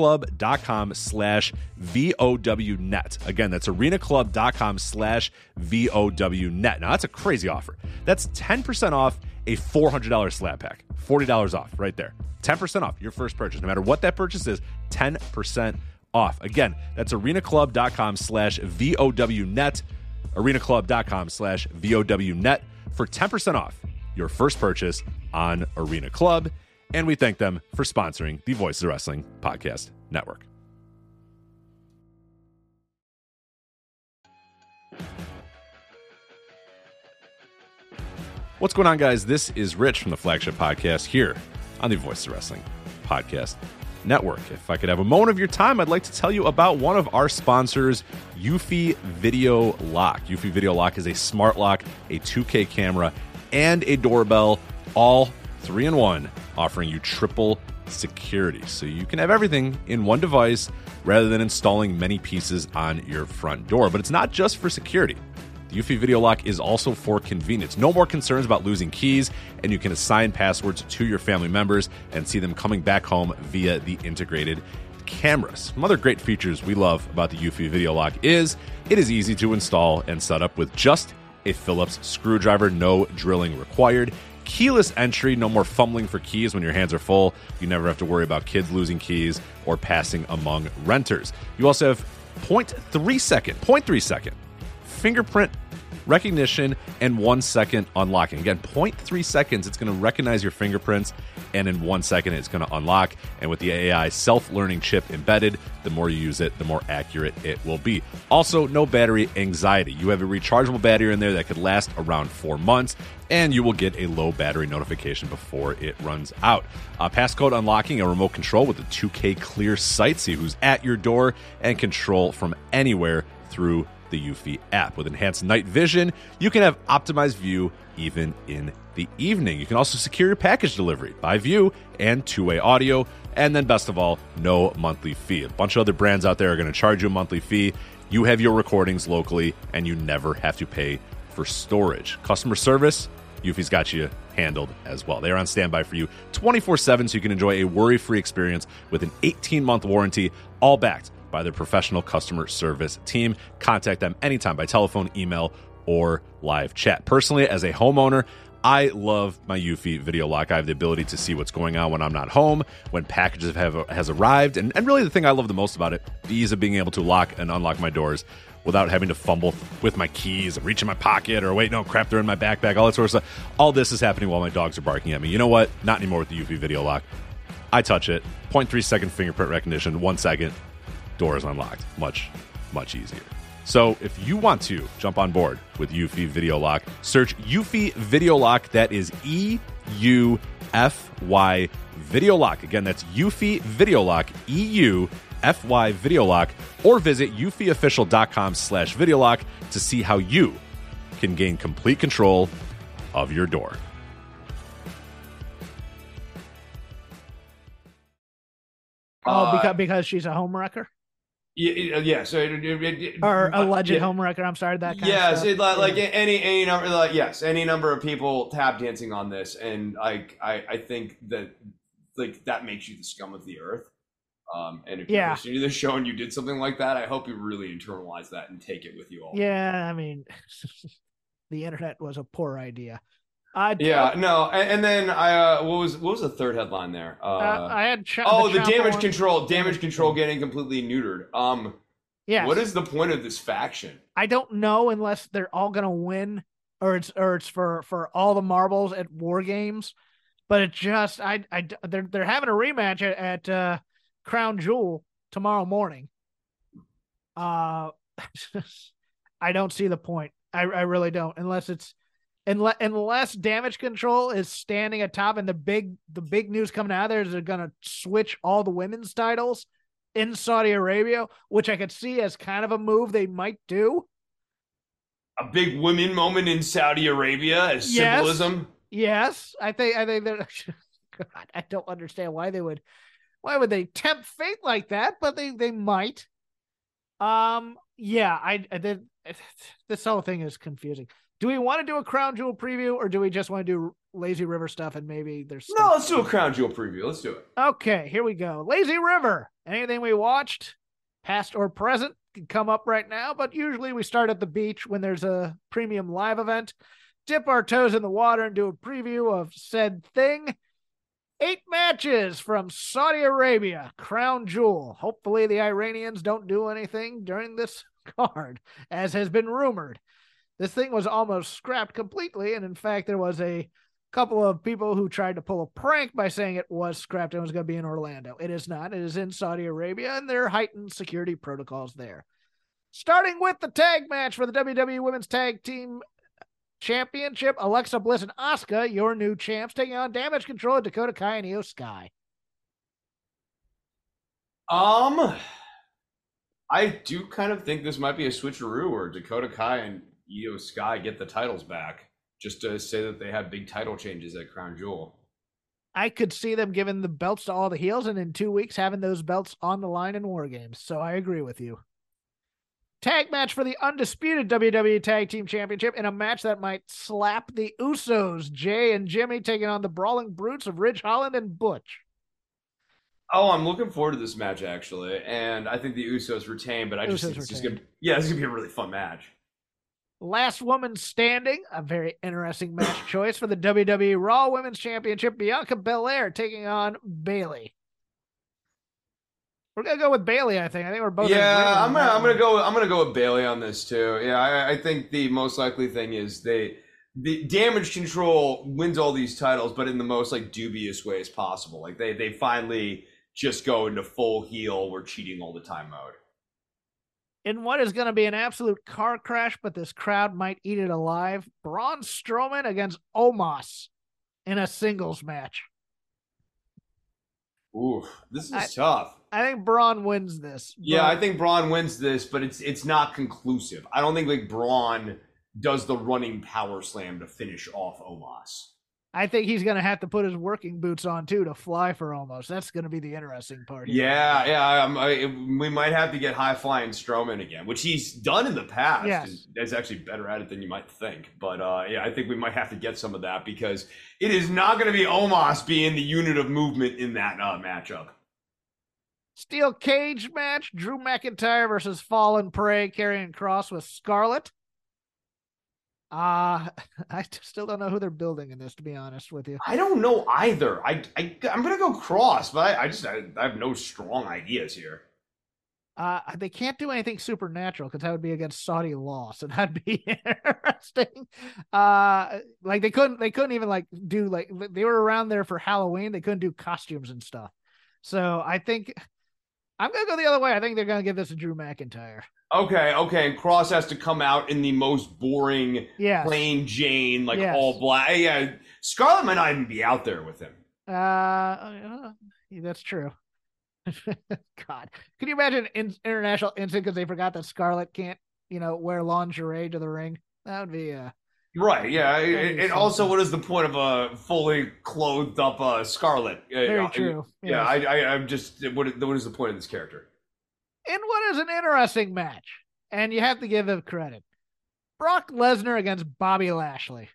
E: arenaclub.com/VOWnet. Again, that's arenaclub.com/VOWnet. Now, that's a crazy offer. That's 10% off a $400 slab pack. $40 off right there. 10% off your first purchase. No matter what that purchase is, 10% off. Again, that's arenaclub.com/VOWnet, arenaclub.com/VOWnet for 10% off your first purchase on Arena Club. And we thank them for sponsoring the Voices of Wrestling Podcast Network. What's going on, guys? This is Rich from the Flagship Podcast here on the Voices of Wrestling Podcast Network. If I could have a moment of your time, I'd like to tell you about one of our sponsors, Eufy Video Lock. Eufy Video Lock is a smart lock, a 2K camera, and a doorbell, all 3-in-1, offering you triple security. So you can have everything in one device rather than installing many pieces on your front door. But it's not just for security. The Eufy Video Lock is also for convenience. No more concerns about losing keys, and you can assign passwords to your family members and see them coming back home via the integrated cameras. Some other great features we love about the Eufy Video Lock is it is easy to install and set up with just a Phillips screwdriver, no drilling required. Keyless entry, no more fumbling for keys when your hands are full. You never have to worry about kids losing keys or passing among renters. You also have 0.3 second fingerprint recognition and 1 second unlocking. Again, 0.3 seconds, it's going to recognize your fingerprints, and in 1 second, it's going to unlock. And with the AI self-learning chip embedded, the more you use it, the more accurate it will be. Also, no battery anxiety. You have a rechargeable battery in there that could last around 4 months, and you will get a low battery notification before it runs out. Passcode unlocking, a remote control with a 2K clear sight, see who's at your door, and control from anywhere through the Eufy app. With enhanced night vision, you can have optimized view even in the evening. You can also secure your package delivery by view and two-way audio. And then best of all, no monthly fee. A bunch of other brands out there are going to charge you a monthly fee. You have your recordings locally, and you never have to pay for storage. Customer service, Eufy's got you handled as well. They are on standby for you 24/7, so you can enjoy a worry-free experience with an 18-month warranty, all backed by their professional customer service team. Contact them anytime by telephone, email, or live chat. Personally, as a homeowner, I love my Eufy Video Lock. I have the ability to see what's going on when I'm not home, when packages has arrived, and really the thing I love the most about it, the ease of being able to lock and unlock my doors without having to fumble with my keys and reach in my pocket or wait, no, crap, they're in my backpack, all that sort of stuff. All this is happening while my dogs are barking at me. You know what? Not anymore with the Eufy Video Lock. I touch it, 0.3 second fingerprint recognition, 1 second, door is unlocked. Much, much easier. So if you want to jump on board with Eufy Video Lock, search Eufy Video Lock. That is EUFY Video Lock. Again, that's Eufy Video Lock, EUFY Video Lock, or visit eufyofficial.com/videolock to see how you can gain complete control of your door.
C: Because she's a homewrecker?
D: Yeah. So
C: or alleged homewrecker. I'm sorry, that kind of stuff.
D: Like any number, any number of people tap dancing on this, and I think that that makes you the scum of the earth. And if you're listening to this show and you did something like that, I hope you really internalize that and take it with you all.
C: Yeah, I mean, the internet was a poor idea.
D: And then what was the third headline there?
C: I had
D: the damage control getting completely neutered.
C: Yeah.
D: What is the point of this faction?
C: I don't know unless they're all gonna win, or it's for all the marbles at War Games. But it just they're having a rematch at Crown Jewel tomorrow morning. I don't see the point. I really don't, unless damage control is standing atop, and the big news coming out of there is they're going to switch all the women's titles in Saudi Arabia, which I could see as kind of a move they might do.
D: A big women moment in Saudi Arabia as symbolism.
C: Yes, I think they're. God, I don't understand why would they tempt fate like that, but they might. This whole thing is confusing. Do we want to do a Crown Jewel preview, or do we just want to do Lazy River stuff and maybe there's
D: No, let's do a Crown Jewel preview. Let's do it.
C: Okay, here we go. Lazy River. Anything we watched, past or present, can come up right now, but usually we start at the beach when there's a premium live event, dip our toes in the water and do a preview of said thing. 8 matches from Saudi Arabia, Crown Jewel. Hopefully the Iranians don't do anything during this card, as has been rumored. This thing was almost scrapped completely, and in fact, there was a couple of people who tried to pull a prank by saying it was scrapped and was going to be in Orlando. It is not. It is in Saudi Arabia, and there are heightened security protocols there. Starting with the tag match for the WWE Women's Tag Team Championship, Alexa Bliss and Asuka, your new champs, taking on Damage Control, Dakota Kai, and Io Sky.
D: I do kind of think this might be a switcheroo where Dakota Kai and Io Sky get the titles back, just to say that they have big title changes at Crown Jewel.
C: I could see them giving the belts to all the heels and in 2 weeks having those belts on the line in War Games. So I agree with you. Tag match for the undisputed WWE Tag Team Championship in a match that might slap the Usos. Jay and Jimmy taking on the Brawling Brutes of Ridge Holland and Butch.
D: Oh, I'm looking forward to this match actually, and I think the Usos retain, but I just think this is gonna be a really fun match.
C: Last woman standing, a very interesting match choice for the WWE Raw Women's Championship. Bianca Belair taking on Bayley. We're gonna go with Bayley. I think we're both.
D: Yeah, I'm gonna go with Bayley on this too. Yeah, I think the most likely thing is the Damage Control wins all these titles, but in the most like dubious ways possible. Like they finally just go into full heel, we're cheating all the time mode.
C: In what is going to be an absolute car crash, but this crowd might eat it alive, Braun Strowman against Omos in a singles match.
D: Ooh, this is tough.
C: I think Braun wins this.
D: Yeah, I think Braun wins this, but it's not conclusive. I don't think like Braun does the running power slam to finish off Omos.
C: I think he's going to have to put his working boots on too to fly for Omos. That's going to be the interesting part.
D: We might have to get high flying Strowman again, which he's done in the past.
C: Yes.
D: Is actually better at it than you might think. But I think we might have to get some of that because it is not going to be Omos being the unit of movement in that matchup.
C: Steel cage match: Drew McIntyre versus Fallen Prey, Karrion Kross with Scarlett. I still don't know who they're building in this, to be honest with you.
D: I don't know either. I'm gonna go Kross, but I have no strong ideas here.
C: They can't do anything supernatural because that would be against Saudi law, so that'd be interesting. Like they couldn't even like do like they were around there for Halloween. They couldn't do costumes and stuff. So I think I'm gonna go the other way. I think they're gonna give this to Drew McIntyre.
D: Okay, and Kross has to come out in the most boring, plain Jane, all black. Yeah, Scarlett might not even be out there with him.
C: That's true. God, can you imagine international incident because they forgot that Scarlett can't, wear lingerie to the ring? That would be
D: right. Yeah, and also, what is the point of a fully clothed up Scarlett?
C: Very true.
D: Yeah, I'm just. What is the point of this character?
C: In what is an interesting match, and you have to give him credit, Brock Lesnar against Bobby Lashley.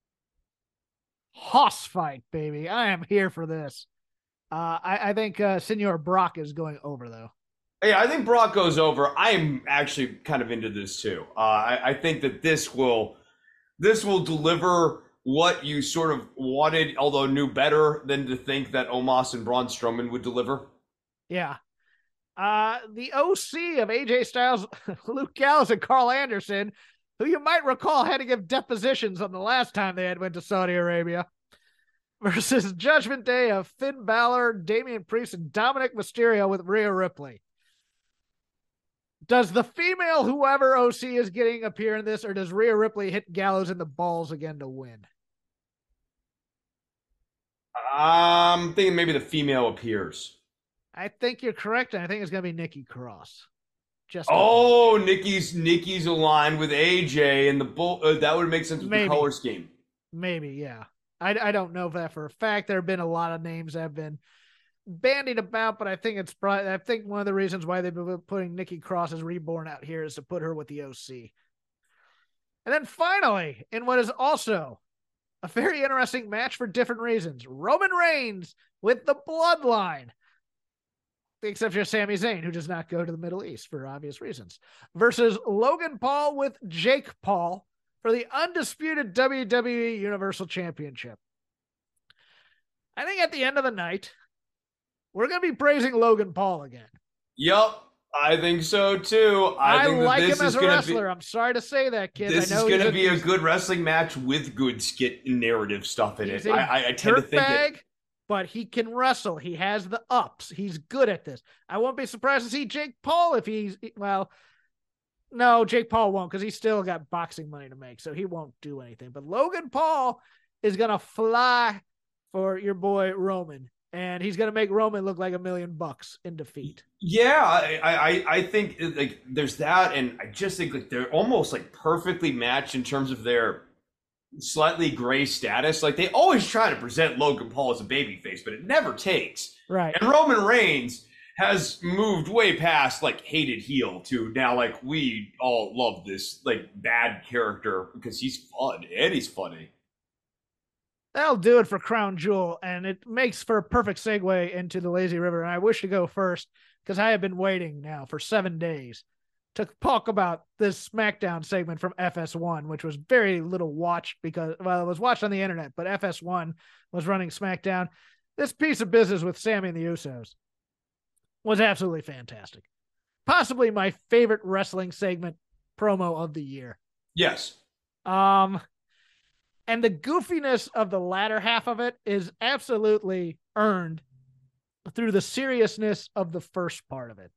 C: Hoss fight, baby. I am here for this. I think Senor Brock is going over, though.
D: Yeah, I think Brock goes over. I'm actually kind of into this, too. I think that this will deliver what you sort of wanted, although knew better than to think that Omos and Braun Strowman would deliver.
C: Yeah. The OC of AJ Styles, Luke Gallows, and Carl Anderson, who you might recall had to give depositions on the last time they went to Saudi Arabia, versus Judgment Day of Finn Balor, Damian Priest, and Dominic Mysterio with Rhea Ripley. Does the female whoever OC is getting appear in this, or does Rhea Ripley hit Gallows in the balls again to win?
D: I'm thinking maybe the female appears.
C: I think you're correct, and I think it's going to be Nikki Cross.
D: Nikki's aligned with AJ, and that would make sense with the color scheme.
C: Maybe, yeah. I don't know that for a fact. There have been a lot of names that have been bandied about, but I think one of the reasons why they've been putting Nikki Cross as Reborn out here is to put her with the OC. And then finally, in what is also a very interesting match for different reasons, Roman Reigns with the Bloodline. The exception of Sami Zayn, who does not go to the Middle East for obvious reasons, versus Logan Paul with Jake Paul for the undisputed WWE Universal Championship. I think at the end of the night, we're going to be praising Logan Paul again.
D: Yep, I think so too.
C: I like him as a wrestler. I'm sorry to say that, kid.
D: This is going to be a good wrestling match with good skit narrative stuff in it. I tend to think it.
C: But he can wrestle. He has the ups. He's good at this. I won't be surprised to see Jake Paul if no, Jake Paul won't because he's still got boxing money to make, so he won't do anything. But Logan Paul is going to fly for your boy Roman and he's going to make Roman look like $1 million in defeat.
D: Yeah, I think like there's that, and I just think like they're almost like perfectly matched in terms of their slightly gray status. Like they always try to present Logan Paul as a babyface, but it never takes.
C: Right.
D: And Roman Reigns has moved way past like hated heel to now like we all love this like bad character because he's fun and he's funny.
C: That'll do it for Crown Jewel, and it makes for a perfect segue into the Lazy River. And I wish to go first because I have been waiting now for 7 days to talk about this SmackDown segment from FS1, which was very little watched because, well, it was watched on the internet, but FS1 was running SmackDown. This piece of business with Sammy and the Usos was absolutely fantastic. Possibly my favorite wrestling segment promo of the year.
D: Yes.
C: And the goofiness of the latter half of it is absolutely earned through the seriousness of the first part of it.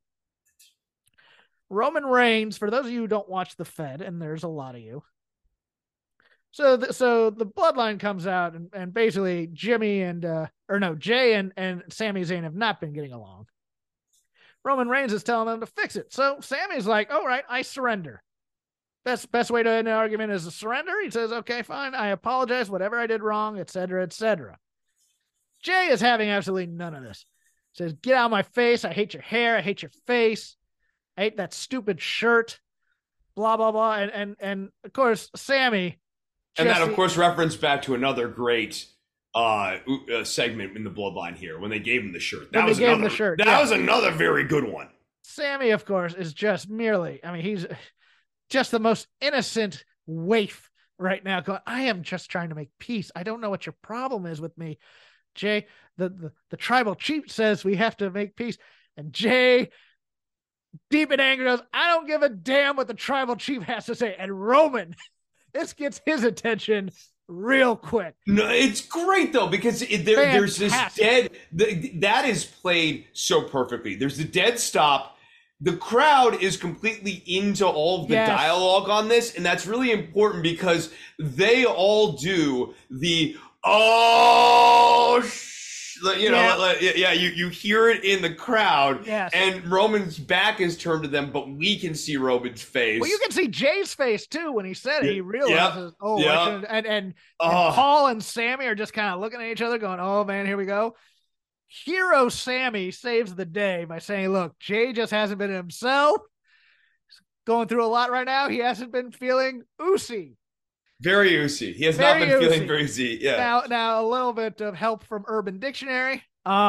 C: Roman Reigns, for those of you who don't watch The Fed, and there's a lot of you. So the bloodline comes out and basically Jay and Sami Zayn have not been getting along. Roman Reigns is telling them to fix it. So Sammy's like, all right, I surrender. Best way to end an argument is a surrender. He says, okay, fine. I apologize. Whatever I did wrong, etc., etc. Jay is having absolutely none of this. Says, get out of my face. I hate your hair. I hate your face. I hate that stupid shirt. Blah, blah, blah. And of course, Sammy.
D: And that, of course, referenced back to another great segment in the Bloodline here when they gave him the shirt. That was another very good one.
C: Sammy, of course, is just merely, he's just the most innocent waif right now going, I am just trying to make peace. I don't know what your problem is with me. Jay, the tribal chief says we have to make peace. And Jay, deep in anger, goes, I don't give a damn what the tribal chief has to say. And Roman, this gets his attention real quick.
D: No, it's great though, because there's this that is played so perfectly. There's the dead stop. The crowd is completely into all of the dialogue on this, and that's really important because they all do the you hear it in the crowd, and Roman's back is turned to them, but we can see Roman's face.
C: Well, you can see Jay's face too when he said it. He realizes, and Paul and Sammy are just kind of looking at each other, going, "Oh man, here we go." Hero Sammy saves the day by saying, look, Jay just hasn't been himself. He's going through a lot right now. He hasn't been feeling oozy.
D: Very oozy. He has not been feeling very oozy. Yeah.
C: Now a little bit of help from Urban Dictionary.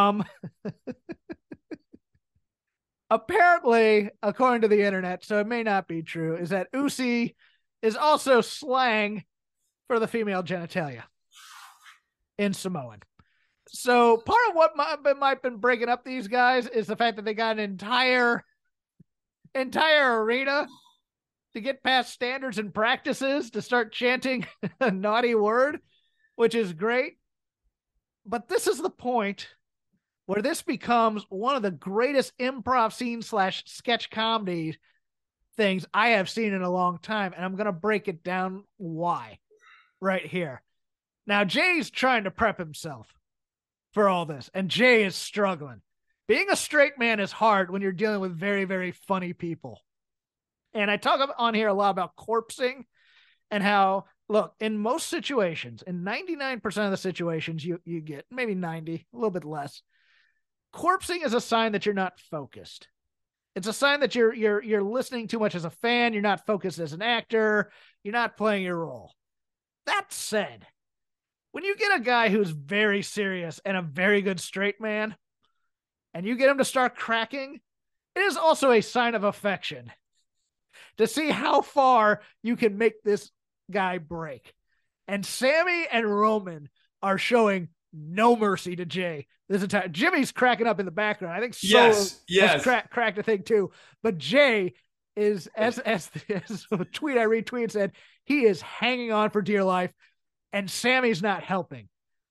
C: Apparently, according to the internet, so it may not be true, is that oozy is also slang for the female genitalia in Samoan. So part of what might been breaking up these guys is the fact that they got an entire arena to get past standards and practices to start chanting a naughty word, which is great. But this is the point where this becomes one of the greatest improv scene / sketch comedy things I have seen in a long time. And I'm going to break it down why right here. Now, Jay's trying to prep himself for all this, and Jay is struggling. Being a straight man is hard when you're dealing with very, very funny people. And I talk on here a lot about corpsing and how, look, in most situations, in 99% of the situations you get, maybe 90, a little bit less, corpsing is a sign that you're not focused. It's a sign that you're listening too much as a fan. You're not focused as an actor. You're not playing your role. That said, when you get a guy who's very serious and a very good straight man, and you get him to start cracking, it is also a sign of affection to see how far you can make this guy break. And Sammy and Roman are showing no mercy to Jay this entire. Jimmy's cracking up in the background. I think Solo cracked a thing too. But Jay is, as the tweet I retweeted said, he is hanging on for dear life. And Sammy's not helping.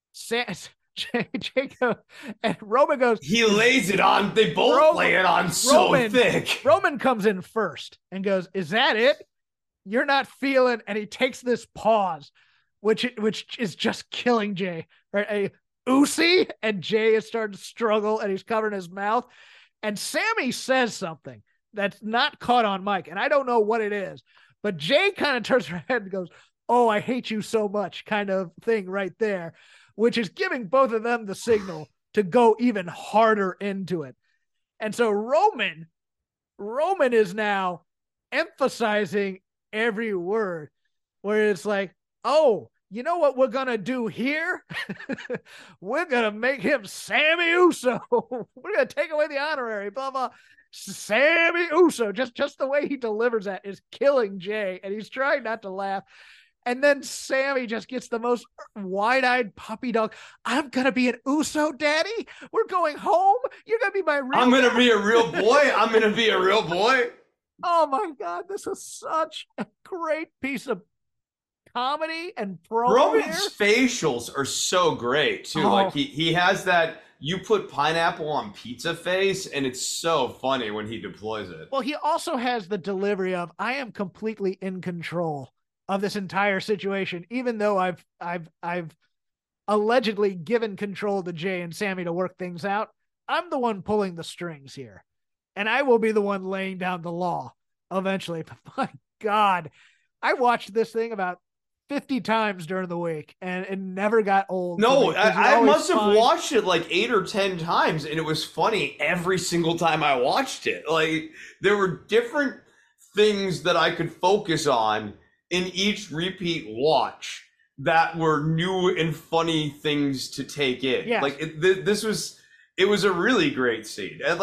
C: Jacob and Roman goes.
D: He lays it on. They both lay it on so thick.
C: Roman comes in first and goes, "Is that it? You're not feeling?" And he takes this pause, which is just killing Jay. Right? Usi, and Jay is starting to struggle and he's covering his mouth. And Sammy says something that's not caught on mic, and I don't know what it is, but Jay kind of turns her head and goes, "Oh, I hate you so much," kind of thing right there, which is giving both of them the signal to go even harder into it. And so Roman is now emphasizing every word, where it's like, "Oh, you know what we're going to do here? We're going to make him Sammy Uso. We're going to take away the honorary, blah, blah. Sammy Uso." Just the way he delivers that is killing Jay, and he's trying not to laugh. And then Sammy just gets the most wide-eyed puppy dog. "I'm going to be an Uso, Daddy. We're going home. You're going to be my real
D: I'm going to be a real boy. I'm going to be a real boy.
C: Oh, my God. This is such a great piece of comedy and promo.
D: Roman's facials are so great, too.
C: Oh.
D: Like, he has that you put pineapple on pizza face, and it's so funny when he deploys it.
C: Well, he also has the delivery of, "I am completely in control of this entire situation, even though I've allegedly given control to Jay and Sammy to work things out. I'm the one pulling the strings here, and I will be the one laying down the law eventually." But my God, I watched this thing about 50 times during the week, and it never got old.
D: No, I must have watched it like 8 or 10 times, and it was funny every single time I watched it. Like, there were different things that I could focus on in each repeat watch that were new and funny things to take in.
C: Yes.
D: Like, it was a really great scene. And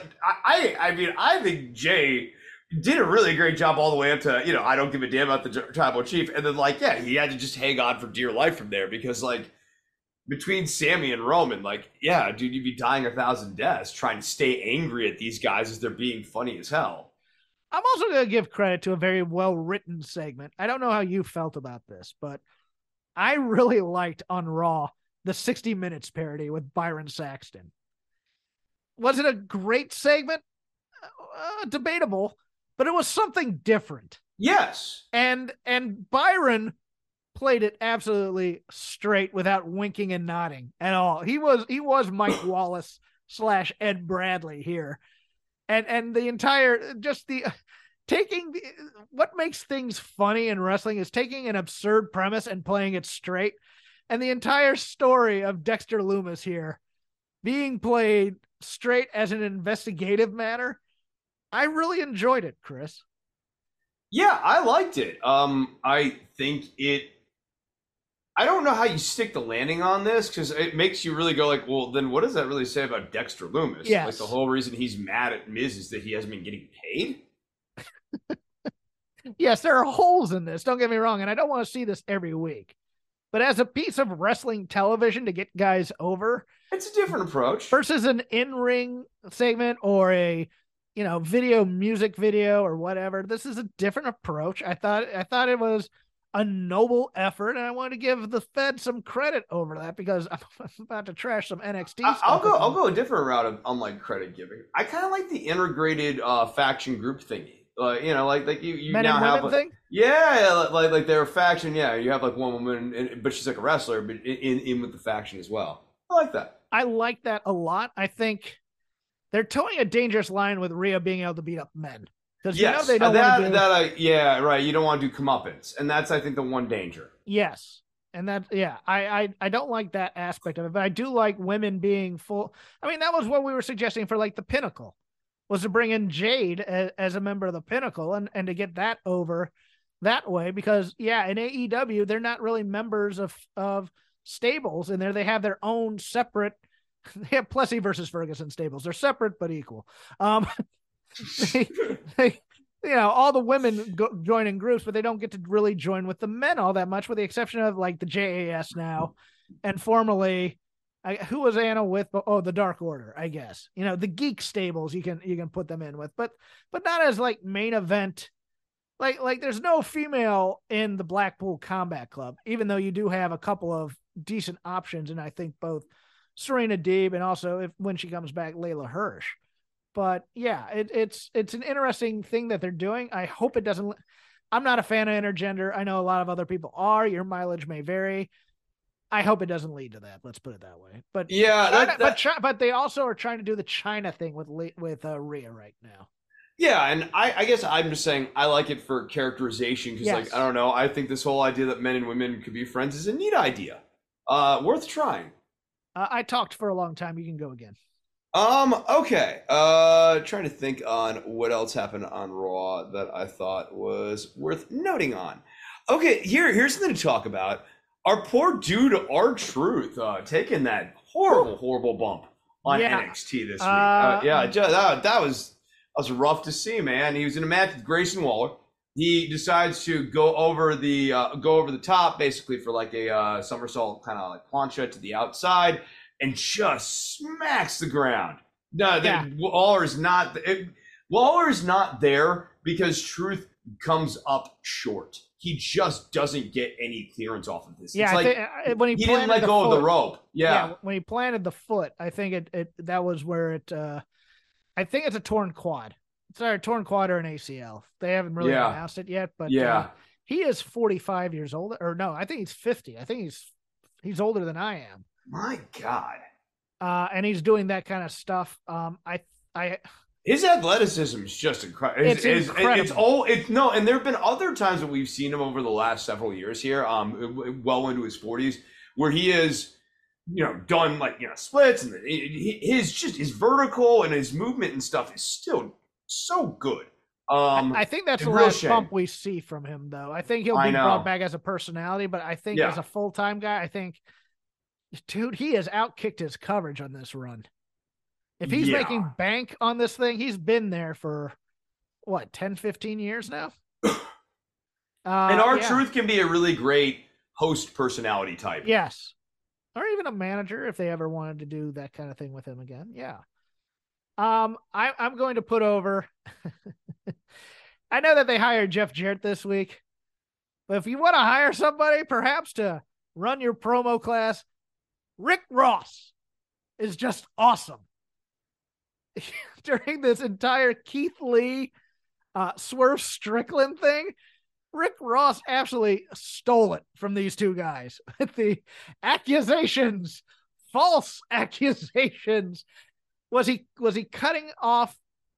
D: I mean, I think Jay did a really great job all the way up to, I don't give a damn about the tribal chief. And then, he had to just hang on for dear life from there because, between Sammy and Roman, yeah, dude, you'd be dying 1,000 deaths trying to stay angry at these guys as they're being funny as hell.
C: I'm also going to give credit to a very well-written segment. I don't know how you felt about this, but I really liked on Raw the 60 Minutes parody with Byron Saxton. Was it a great segment? Debatable, but it was something different.
D: Yes.
C: And Byron played it absolutely straight without winking and nodding at all. He was Mike Wallace / Ed Bradley here. And the entire, just the taking, what makes things funny in wrestling is taking an absurd premise and playing it straight. And the entire story of Dexter Lumis here being played straight as an investigative matter, I really enjoyed it, Chris.
D: Yeah, I liked it. I think I don't know how you stick the landing on this because it makes you really go well, then what does that really say about Dexter Lumis?
C: Yes.
D: The whole reason he's mad at Miz is that he hasn't been getting paid?
C: Yes, there are holes in this. Don't get me wrong. And I don't want to see this every week. But as a piece of wrestling television to get guys over,
D: it's a different approach
C: versus an in-ring segment or a, music video or whatever. This is a different approach. I thought it was a noble effort, and I want to give the Fed some credit over that because I'm about to trash some NXT stuff.
D: I'll go a different route of unlike credit giving. I kind of like the integrated faction group thingy. You
C: Men
D: now
C: and
D: have
C: women thing?
D: Yeah, like their faction. Yeah, you have one woman, but she's like a wrestler, but in with the faction as well. I like that.
C: I like that a lot. I think they're towing a dangerous line with Rhea being able to beat up men. Because
D: yes,
C: they don't want to do
D: yeah, right. You don't want to do comeuppance, and that's I think the one danger.
C: Yes, and that I don't like that aspect of it, but I do like women being full. I mean, that was what we were suggesting for the Pinnacle, was to bring in Jade as a member of the Pinnacle and to get that over that way because in AEW they're not really members of stables in there. They have their own separate. They have Plessy versus Ferguson stables. They're separate but equal. They all the women join in groups, but they don't get to really join with the men all that much, with the exception of the JAS now, and formerly, who was Anna with? The Dark Order, I guess. The geek stables you can put them in with, but not as main event. There's no female in the Blackpool Combat Club, even though you do have a couple of decent options, and I think both Serena Deeb and also when she comes back, Layla Hirsch. But yeah, it's an interesting thing that they're doing. I hope it doesn't. I'm not a fan of intergender. I know a lot of other people are. Your mileage may vary. I hope it doesn't lead to that. Let's put it that way. But
D: yeah,
C: but they also are trying to do the China thing with Rhea right now.
D: Yeah, and I guess I'm just saying I like it for characterization because, like, I don't know, I think this whole idea that men and women could be friends is a neat idea. Worth trying.
C: I talked for a long time. You can go again.
D: Okay. Trying to think on what else happened on Raw that I thought was worth noting on. Okay, here's something to talk about. Our poor dude, R-Truth, taking that horrible bump on NXT this week. That was rough to see, man. He was in a match with Grayson Waller. He decides to go over the top, basically for like a somersault kind of like plancha to the outside, and just smacks the ground. Waller's not there because Truth comes up short. He just doesn't get any clearance off of this.
C: Yeah,
D: it's
C: when he
D: didn't let go of the rope. Yeah,
C: when he planted the foot, I think that was where it. I think it's a torn quad. It's either a torn quad or an ACL. They haven't really announced it yet, but he is 45 years old. Or no, I think he's 50. I think he's older than I am.
D: My God.
C: And he's doing that kind of stuff.
D: His athleticism is just incredible.
C: It's incredible.
D: And there have been other times that we've seen him over the last several years here, well into his 40s, where he is, done splits, and his vertical and his movement and stuff is still so good.
C: I think that's the last bump we see from him, though. I think he'll be brought back as a personality, but I think as a full-time guy, dude, he has outkicked his coverage on this run. If he's making bank on this thing, he's been there for, 10, 15 years now?
D: And R-Truth can be a really great host personality type.
C: Yes. Or even a manager if they ever wanted to do that kind of thing with him again. Yeah. I'm going to put over. I know that they hired Jeff Jarrett this week, but if you want to hire somebody, perhaps to run your promo class, Rick Ross is just awesome. During this entire Keith Lee, Swerve Strickland thing, Rick Ross absolutely stole it from these two guys with the accusations, false accusations. Was he cutting off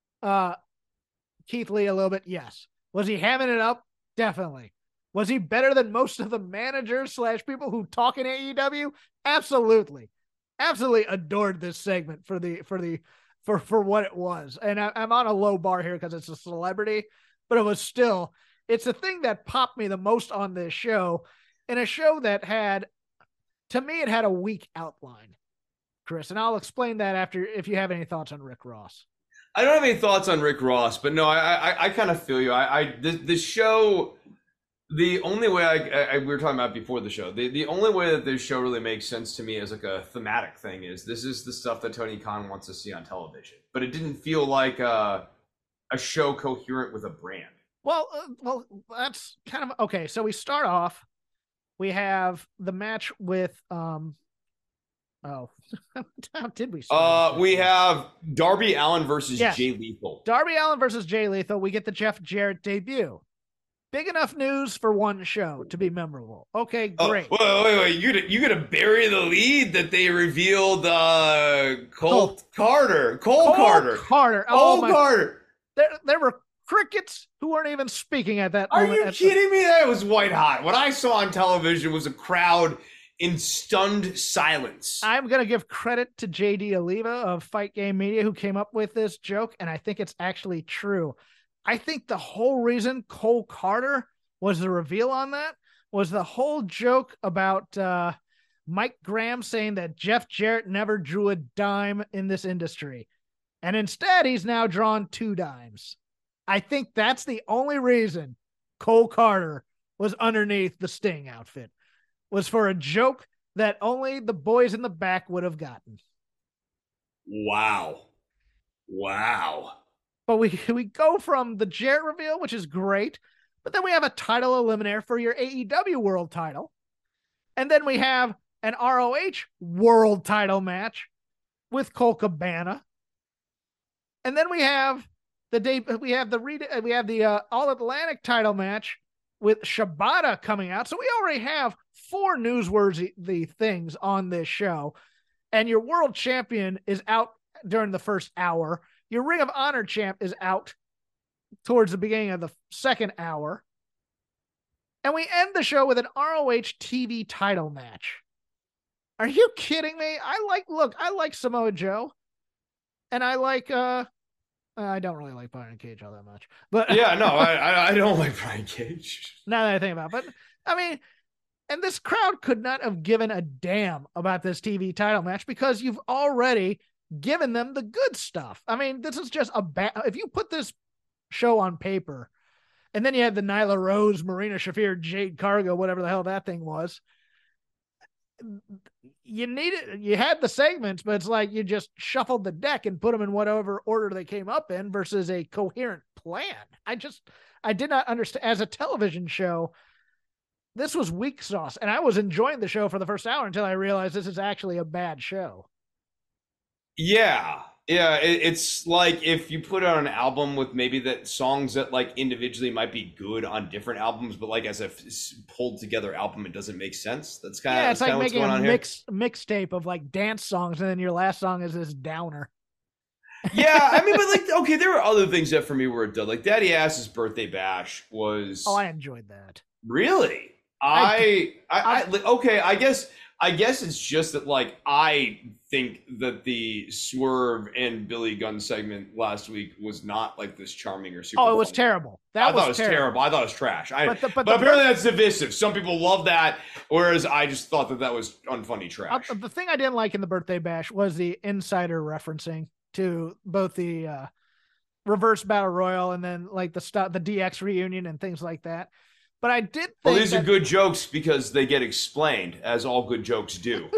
C: Keith Lee a little bit? Yes. Was he hamming it up? Definitely. Was he better than most of the managers / people who talk in AEW? Absolutely. Absolutely adored this segment for what it was. And I'm on a low bar here because it's a celebrity, but it's the thing that popped me the most on this show, in a show that to me, it had a weak outline, Chris, and I'll explain that after, if you have any thoughts on Rick Ross.
D: I don't have any thoughts on Rick Ross, but no, I kind of feel you. This show, the only way we were talking about before the show, the only way that this show really makes sense to me as like a thematic thing is this is the stuff that Tony Khan wants to see on television, but it didn't feel like a show coherent with a brand.
C: Well, that's kind of okay. So we start off. We have the match with how did we start?
D: We have Darby Allin versus Jay Lethal.
C: Darby Allin versus Jay Lethal. We get the Jeff Jarrett debut. Big enough news for one show to be memorable. Okay, great.
D: Wait. You gonna bury the lead that they revealed Cole Carter. Cole Carter.
C: There were crickets who weren't even speaking at that moment.
D: Are you kidding me? That was white hot. What I saw on television was a crowd in stunned silence.
C: I'm going to give credit to JD Oliva of Fight Game Media, who came up with this joke, and I think it's actually true. I think the whole reason Cole Carter was the reveal on that was the whole joke about Mike Graham saying that Jeff Jarrett never drew a dime in this industry. And instead, he's now drawn 2 dimes. I think that's the only reason Cole Carter was underneath the Sting outfit, was for a joke that only the boys in the back would have gotten.
D: Wow.
C: But we go from the Jarrett reveal, which is great, but then we have a title eliminator for your AEW world title. And then we have an ROH world title match with Colt Cabana. And then we have the All Atlantic title match with Shibata coming out. So we already have 4 newsworthy things on this show. And your world champion is out during the first hour. Your Ring of Honor champ is out towards the beginning of the second hour. And we end the show with an ROH TV title match. Are you kidding me? I like Samoa Joe. And I like, I don't really like Brian Cage all that much. But
D: yeah, no, I don't like Brian Cage.
C: Now that I think about it. But I mean, and this crowd could not have given a damn about this TV title match because you've already given them the good stuff. I mean, this is just if you put this show on paper and then you had the Nyla Rose, Marina Shafir, Jade Cargo, whatever the hell that thing was, you had the segments, but it's like you just shuffled the deck and put them in whatever order they came up in versus a coherent plan. I did not understand. As a television show, this was weak sauce, and I was enjoying the show for the first hour until I realized this is actually a bad show.
D: Yeah. It's like if you put out an album with maybe that songs that like individually might be good on different albums, but like as a pulled together album, it doesn't make sense. That's kind of
C: it's like making a mixtape of like dance songs, and then your last song is this downer.
D: Yeah, I mean, but like, okay, there were other things that for me were done. Like Daddy Ass's birthday bash was.
C: Oh, I enjoyed that.
D: Really? Okay, I guess it's just that like I think that the Swerve and Billy Gunn segment last week was not like this charming or super.
C: Oh, it was terrible. I thought it was terrible.
D: I thought it was trash. But apparently that's divisive. Some people love that, whereas I just thought that was unfunny trash.
C: The thing I didn't like in the birthday bash was the insider referencing to both the reverse battle royal and then like the DX reunion and things like that. But I did think
D: these are good jokes because they get explained, as all good jokes do.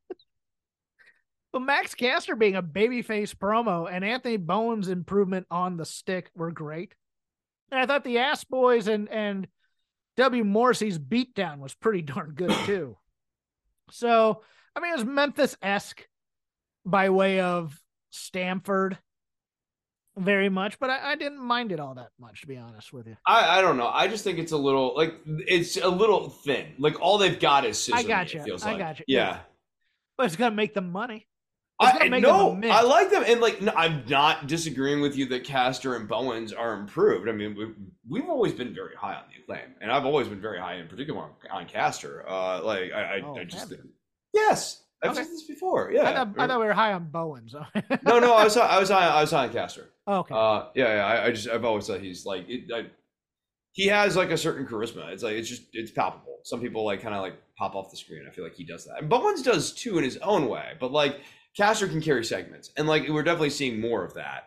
C: But Max Caster being a babyface promo and Anthony Bowen's improvement on the stick were great. And I thought the Ass Boys and W. Morrissey's beatdown was pretty darn good too. So, I mean, it was Memphis-esque by way of Stamford. Very much, but I didn't mind it all that much, to be honest with you.
D: I don't know. I just think it's a little thin. Like all they've got is scissor.
C: I got you.
D: Feels
C: I
D: like.
C: got you.
D: Yeah.
C: But it's gonna make them money.
D: I like them, and like I'm not disagreeing with you that Caster and Bowens are improved. I mean, we've always been very high on the Acclaim, and I've always been very high, in particular on Caster. I just think, yes. I've said this before. Yeah,
C: I thought we were high on Bowens.
D: No, I was high on Caster.
C: Oh, okay.
D: I've always thought he's like he has like a certain charisma. It's like it's palpable. Some people like kind of like pop off the screen. I feel like he does that, and Bowens does too in his own way. But like Caster can carry segments, and like we're definitely seeing more of that.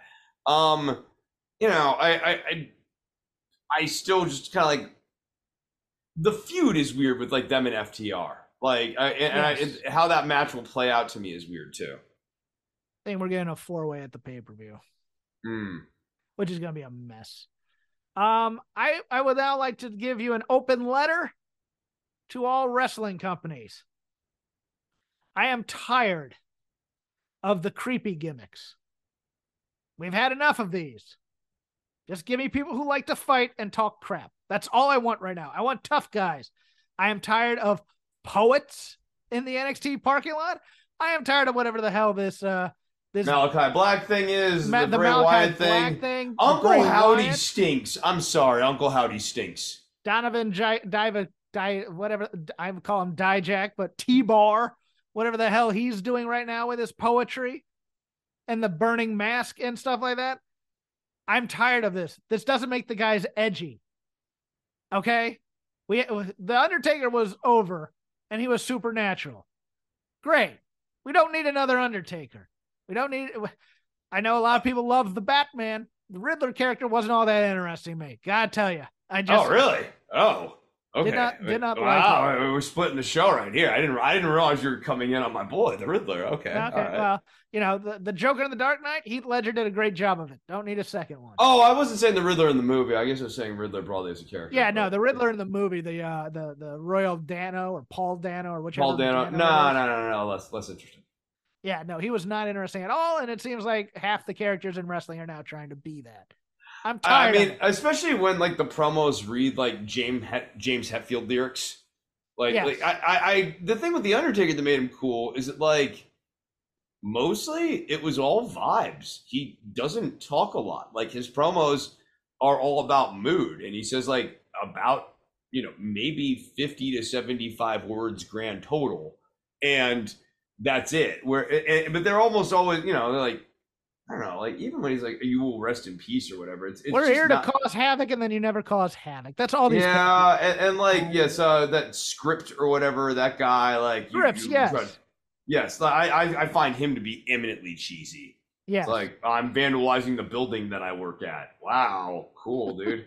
D: I still just kind of like the feud is weird with like them and FTR. Like, how that match will play out to me is weird too.
C: I think we're getting a 4-way at the pay-per-view, which is going to be a mess. I would now like to give you an open letter to all wrestling companies. I am tired of the creepy gimmicks. We've had enough of these. Just give me people who like to fight and talk crap. That's all I want right now. I want tough guys. I am tired of poets in the NXT parking lot. I am tired of whatever the hell this
D: Malachi Black thing is, the Bray
C: Malachi
D: Wyatt
C: Black
D: thing. Uncle Howdy stinks. I'm sorry, Uncle Howdy stinks.
C: Donovan whatever I would call him Dijak, but T-Bar, whatever the hell he's doing right now with his poetry and the burning mask and stuff like that. I'm tired of this. This doesn't make the guys edgy. Okay? The Undertaker was over and he was supernatural. Great. We don't need another Undertaker. I know a lot of people love the Batman. The Riddler character wasn't all that interesting to me. Gotta tell you.
D: Oh, really? Oh, okay.
C: Did not
D: wow,
C: like it.
D: We're splitting the show right here. I didn't realize you were coming in on my boy, the Riddler. Okay. Right.
C: Well, the Joker in the Dark Knight, Heath Ledger did a great job of it. Don't need a second one.
D: Oh, I wasn't saying the Riddler in the movie. I guess I was saying Riddler broadly as a character.
C: Yeah, no, the Riddler in the movie, the Royal Dano or Paul Dano or whichever.
D: Paul Dano. No. Less interesting.
C: Yeah, no, he was not interesting at all, and it seems like half the characters in wrestling are now trying to be that. I'm tired.
D: I mean, especially when like the promos read like James Hetfield lyrics. Like,
C: Yes.
D: like I the thing with the Undertaker that made him cool is that like mostly it was all vibes. He doesn't talk a lot. Like his promos are all about mood, and he says like about maybe 50 to 75 words grand total, and that's it. But they're almost always they're like, I don't know, like even when he's like, "You will rest in peace" or whatever. It's
C: We're
D: just
C: here
D: not,
C: to cause havoc, and then you never cause havoc. That's all these.
D: yeah, and like yes, that script or whatever, that guy like
C: Scripts, yes.
D: Yes, I find him to be eminently cheesy.
C: Yes.
D: It's like, I'm vandalizing the building that I work at. Wow, cool, dude.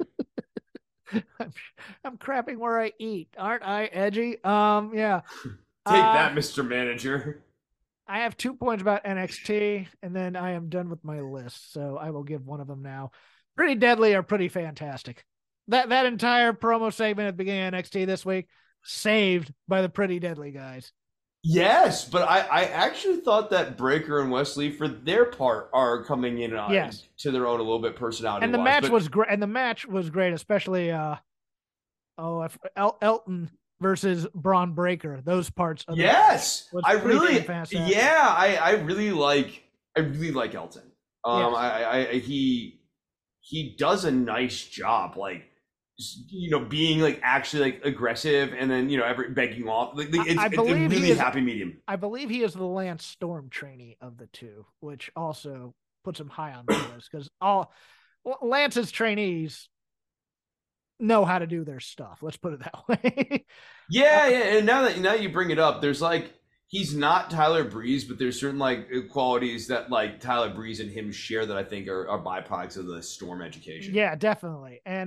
C: I'm crapping where I eat, aren't I, edgy? Yeah.
D: Take that, Mr. Manager.
C: I have 2 points about NXT, and then I am done with my list. So I will give one of them now. Pretty Deadly or Pretty Fantastic. That entire promo segment at the beginning of NXT this week, saved by the Pretty Deadly guys.
D: Yes, but I actually thought that Breaker and Wesley, for their part, are coming in to their own a little bit personality.
C: And the match was great. And the match was great, especially Elton versus Braun Breaker. Those parts. Of
D: yes,
C: was
D: I really like Elton.
C: Yes.
D: He does a nice job, like being like actually like aggressive, and then begging off. It's a really happy medium.
C: I believe he is the Lance Storm trainee of the two, which also puts him high on the list because Lance's trainees know how to do their stuff. Let's put it that way.
D: Yeah. And now you bring it up, there's like, he's not Tyler Breeze, but there's certain like qualities that like Tyler Breeze and him share that I think are byproducts of the Storm education.
C: Yeah, definitely. And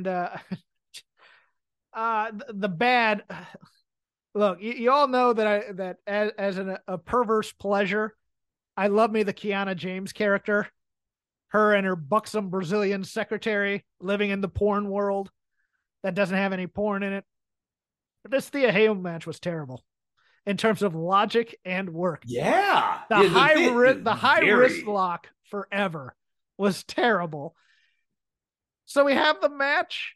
C: the bad look, you all know that as a perverse pleasure, I love me the Kiana James character, her and her buxom Brazilian secretary living in the porn world that doesn't have any porn in it. But this Thea Hale match was terrible in terms of logic and work.
D: Yeah.
C: The high wrist lock forever was terrible. So we have the match.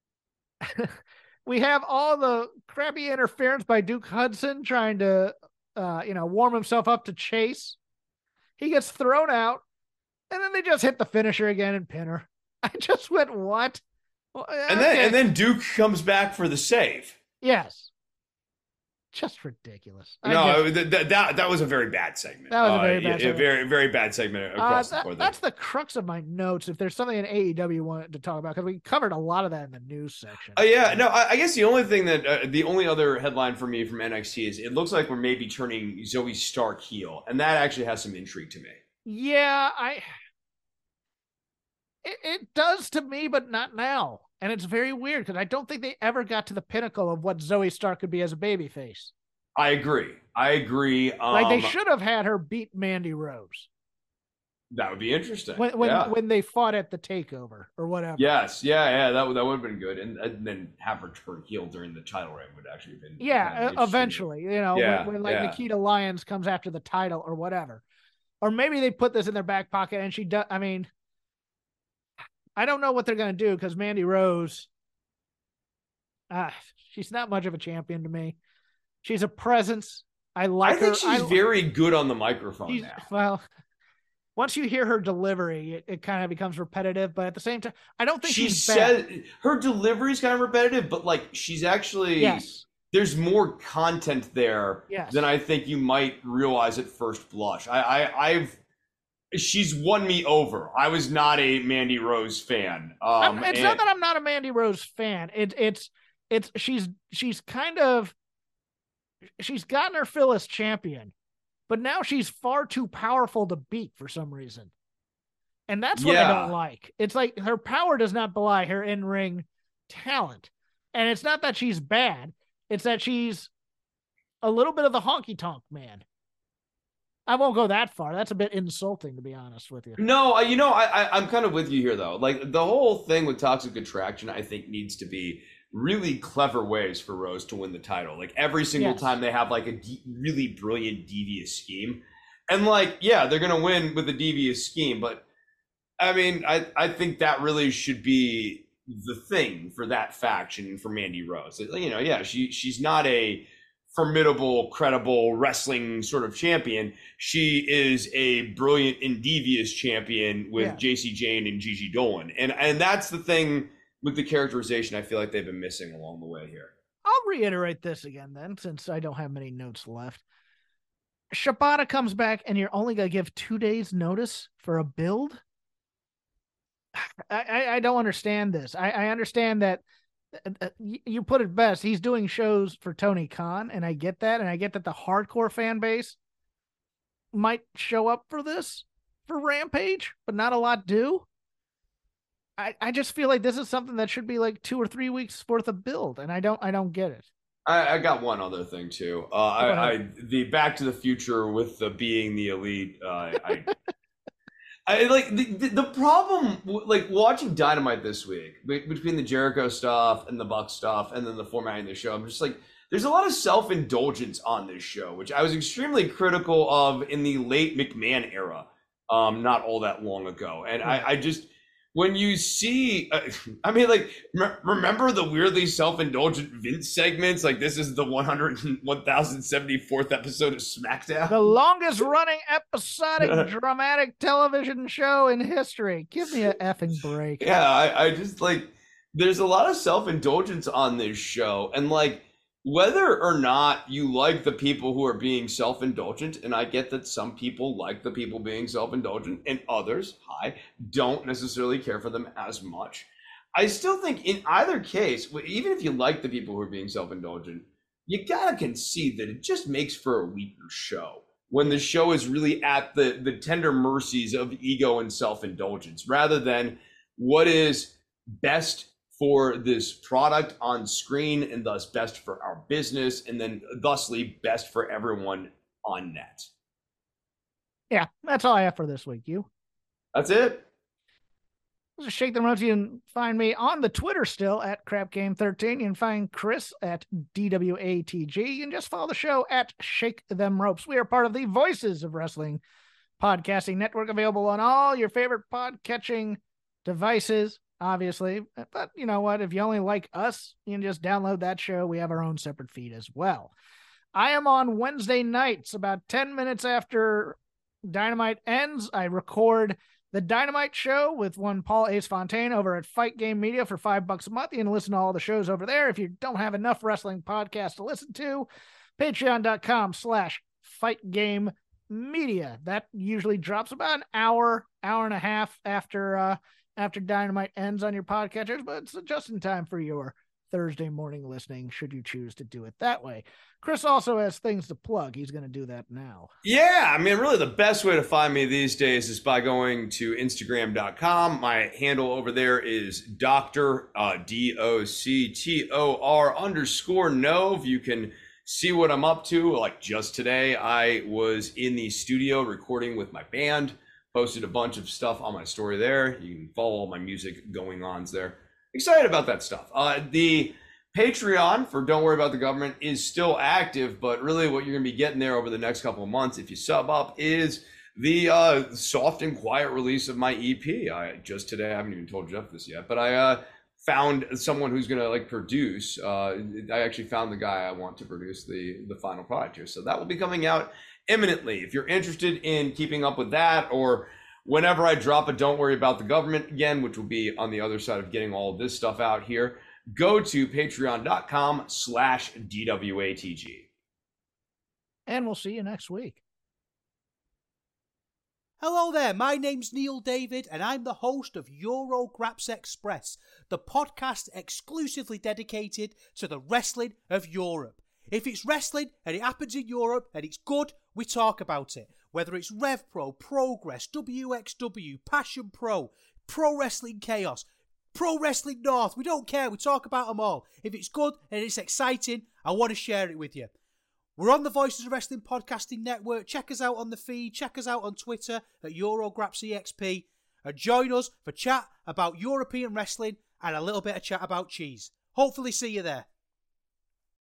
C: We have all the crappy interference by Duke Hudson trying to, warm himself up to Chase. He gets thrown out, and then they just hit the finisher again and pin her. I just went, what?
D: And then Duke comes back for the save.
C: Yes. Just ridiculous.
D: That was a very bad segment.
C: That was a very bad segment.
D: A very, very bad segment across the board.
C: That's the crux of my notes. If there's something in AEW wanted to talk about, because we covered a lot of that in the news section.
D: I guess the only thing that the only other headline for me from NXT is it looks like we're maybe turning Zoe Stark heel, and that actually has some intrigue to me.
C: Yeah, it does to me, but not now. And it's very weird because I don't think they ever got to the pinnacle of what Zoe Stark could be as a babyface.
D: I agree.
C: Like they should have had her beat Mandy Rose.
D: That would be interesting.
C: When they fought at the takeover or whatever.
D: Yes, yeah, that would have been good, and then have her turn heel during the title reign would actually have been.
C: Yeah, eventually, when Nikita Lyons comes after the title or whatever, or maybe they put this in their back pocket and she does. I mean, I don't know what they're going to do because Mandy Rose, she's not much of a champion to me. She's a presence. I think
D: she's very good on the microphone now.
C: Well, once you hear her delivery, it kind of becomes repetitive. But at the same time, I don't think she's bad.
D: Her delivery is kind of repetitive, but like she's actually there's more content there than I think you might realize at first blush. She's won me over. I was not a Mandy Rose fan.
C: It's not that I'm not a Mandy Rose fan. She's kind of, she's gotten her fill as champion, but now she's far too powerful to beat for some reason. And that's what I don't like. It's like her power does not belie her in-ring talent. And it's not that she's bad. It's that she's a little bit of the honky-tonk man. I won't go that far. That's a bit insulting, to be honest with you.
D: No, I'm kind of with you here, though. Like, the whole thing with Toxic Attraction, I think, needs to be really clever ways for Rose to win the title. Like, every single time they have, like, a really brilliant, devious scheme. And, like, yeah, they're going to win with a devious scheme, but I mean, I think that really should be the thing for that faction for Mandy Rose. You know, yeah, she's not a formidable, credible wrestling sort of champion. She is a brilliant and devious champion with JC Jane and Gigi Dolan. And that's the thing with the characterization I feel like they've been missing along the way here.
C: I'll reiterate this again then, since I don't have many notes left. Shibata comes back and you're only going to give 2 days notice for a build? I don't understand this. I understand that you put it best. He's doing shows for Tony Khan, and I get that. And I get that the hardcore fan base might show up for this, for Rampage, but not a lot do. I just feel like this is something that should be like 2 or 3 weeks worth of build, and I don't get it. I
D: got one other thing too. The Back to the Future with the being the elite. I like the problem, like watching Dynamite this week between the Jericho stuff and the Buck stuff, and then the formatting of the show. I'm just like, there's a lot of self-indulgence on this show, which I was extremely critical of in the late McMahon era, not all that long ago. And I just, when you see, I mean, like, remember the weirdly self-indulgent Vince segments? Like, this is the 1074th episode of SmackDown.
C: The longest running episodic dramatic television show in history. Give me an effing break.
D: Yeah, I just, like, there's a lot of self-indulgence on this show. And, like, whether or not you like the people who are being self-indulgent, and I get that some people like the people being self-indulgent, and others, don't necessarily care for them as much. I still think in either case, even if you like the people who are being self-indulgent, you gotta concede that it just makes for a weaker show when the show is really at the tender mercies of ego and self-indulgence, rather than what is best for this product on screen, and thus best for our business, and then thusly best for everyone on net.
C: Yeah, that's all I have for this week. You?
D: That's it.
C: This is Shake Them Ropes. You can find me on the Twitter still at CrapGame13. You can find Chris at DWATG. You can just follow the show at Shake Them Ropes. We are part of the Voices of Wrestling podcasting network, available on all your favorite podcatching devices, obviously. But you know what? If you only like us, you can just download that show. We have our own separate feed as well. I am on Wednesday nights, about 10 minutes after Dynamite ends. I record the Dynamite show with one Paul Ace Fontaine over at Fight Game Media for $5 a month. You can listen to all the shows over there. If you don't have enough wrestling podcasts to listen to, patreon.com/fightgamemedia. That usually drops about an hour and a half after Dynamite ends on your podcatchers, but it's just in time for your Thursday morning listening, should you choose to do it that way. Chris also has things to plug. He's going to do that now.
D: Yeah, I mean, really the best way to find me these days is by going to Instagram.com. My handle over there is Dr. DOCTOR_Nove. You can see what I'm up to. Like just today, I was in the studio recording with my band, posted a bunch of stuff on my story there. You can follow all my music going-ons there. Excited about that stuff. The Patreon for Don't Worry About the Government is still active, but really what you're going to be getting there over the next couple of months, if you sub up, is the soft and quiet release of my EP. Just today, I haven't even told Jeff this yet, but I found someone who's going to like produce. I actually found the guy I want to produce the final product here. So that will be coming out imminently. If you're interested in keeping up with that, or whenever I drop a Don't Worry About the Government again, which will be on the other side of getting all of this stuff out here, go to patreon.com/DWATG.
C: And we'll see you next week.
F: Hello there, my name's Neil David, and I'm the host of Eurograps Express, the podcast exclusively dedicated to the wrestling of Europe. If it's wrestling and it happens in Europe and it's good, we talk about it. Whether it's RevPro, Progress, WXW, Passion Pro, Pro Wrestling Chaos, Pro Wrestling North, we don't care, we talk about them all. If it's good and it's exciting, I want to share it with you. We're on the Voices of Wrestling Podcasting Network. Check us out on the feed, check us out on Twitter at EuroGrapsEXP, and join us for chat about European wrestling and a little bit of chat about cheese. Hopefully see you there.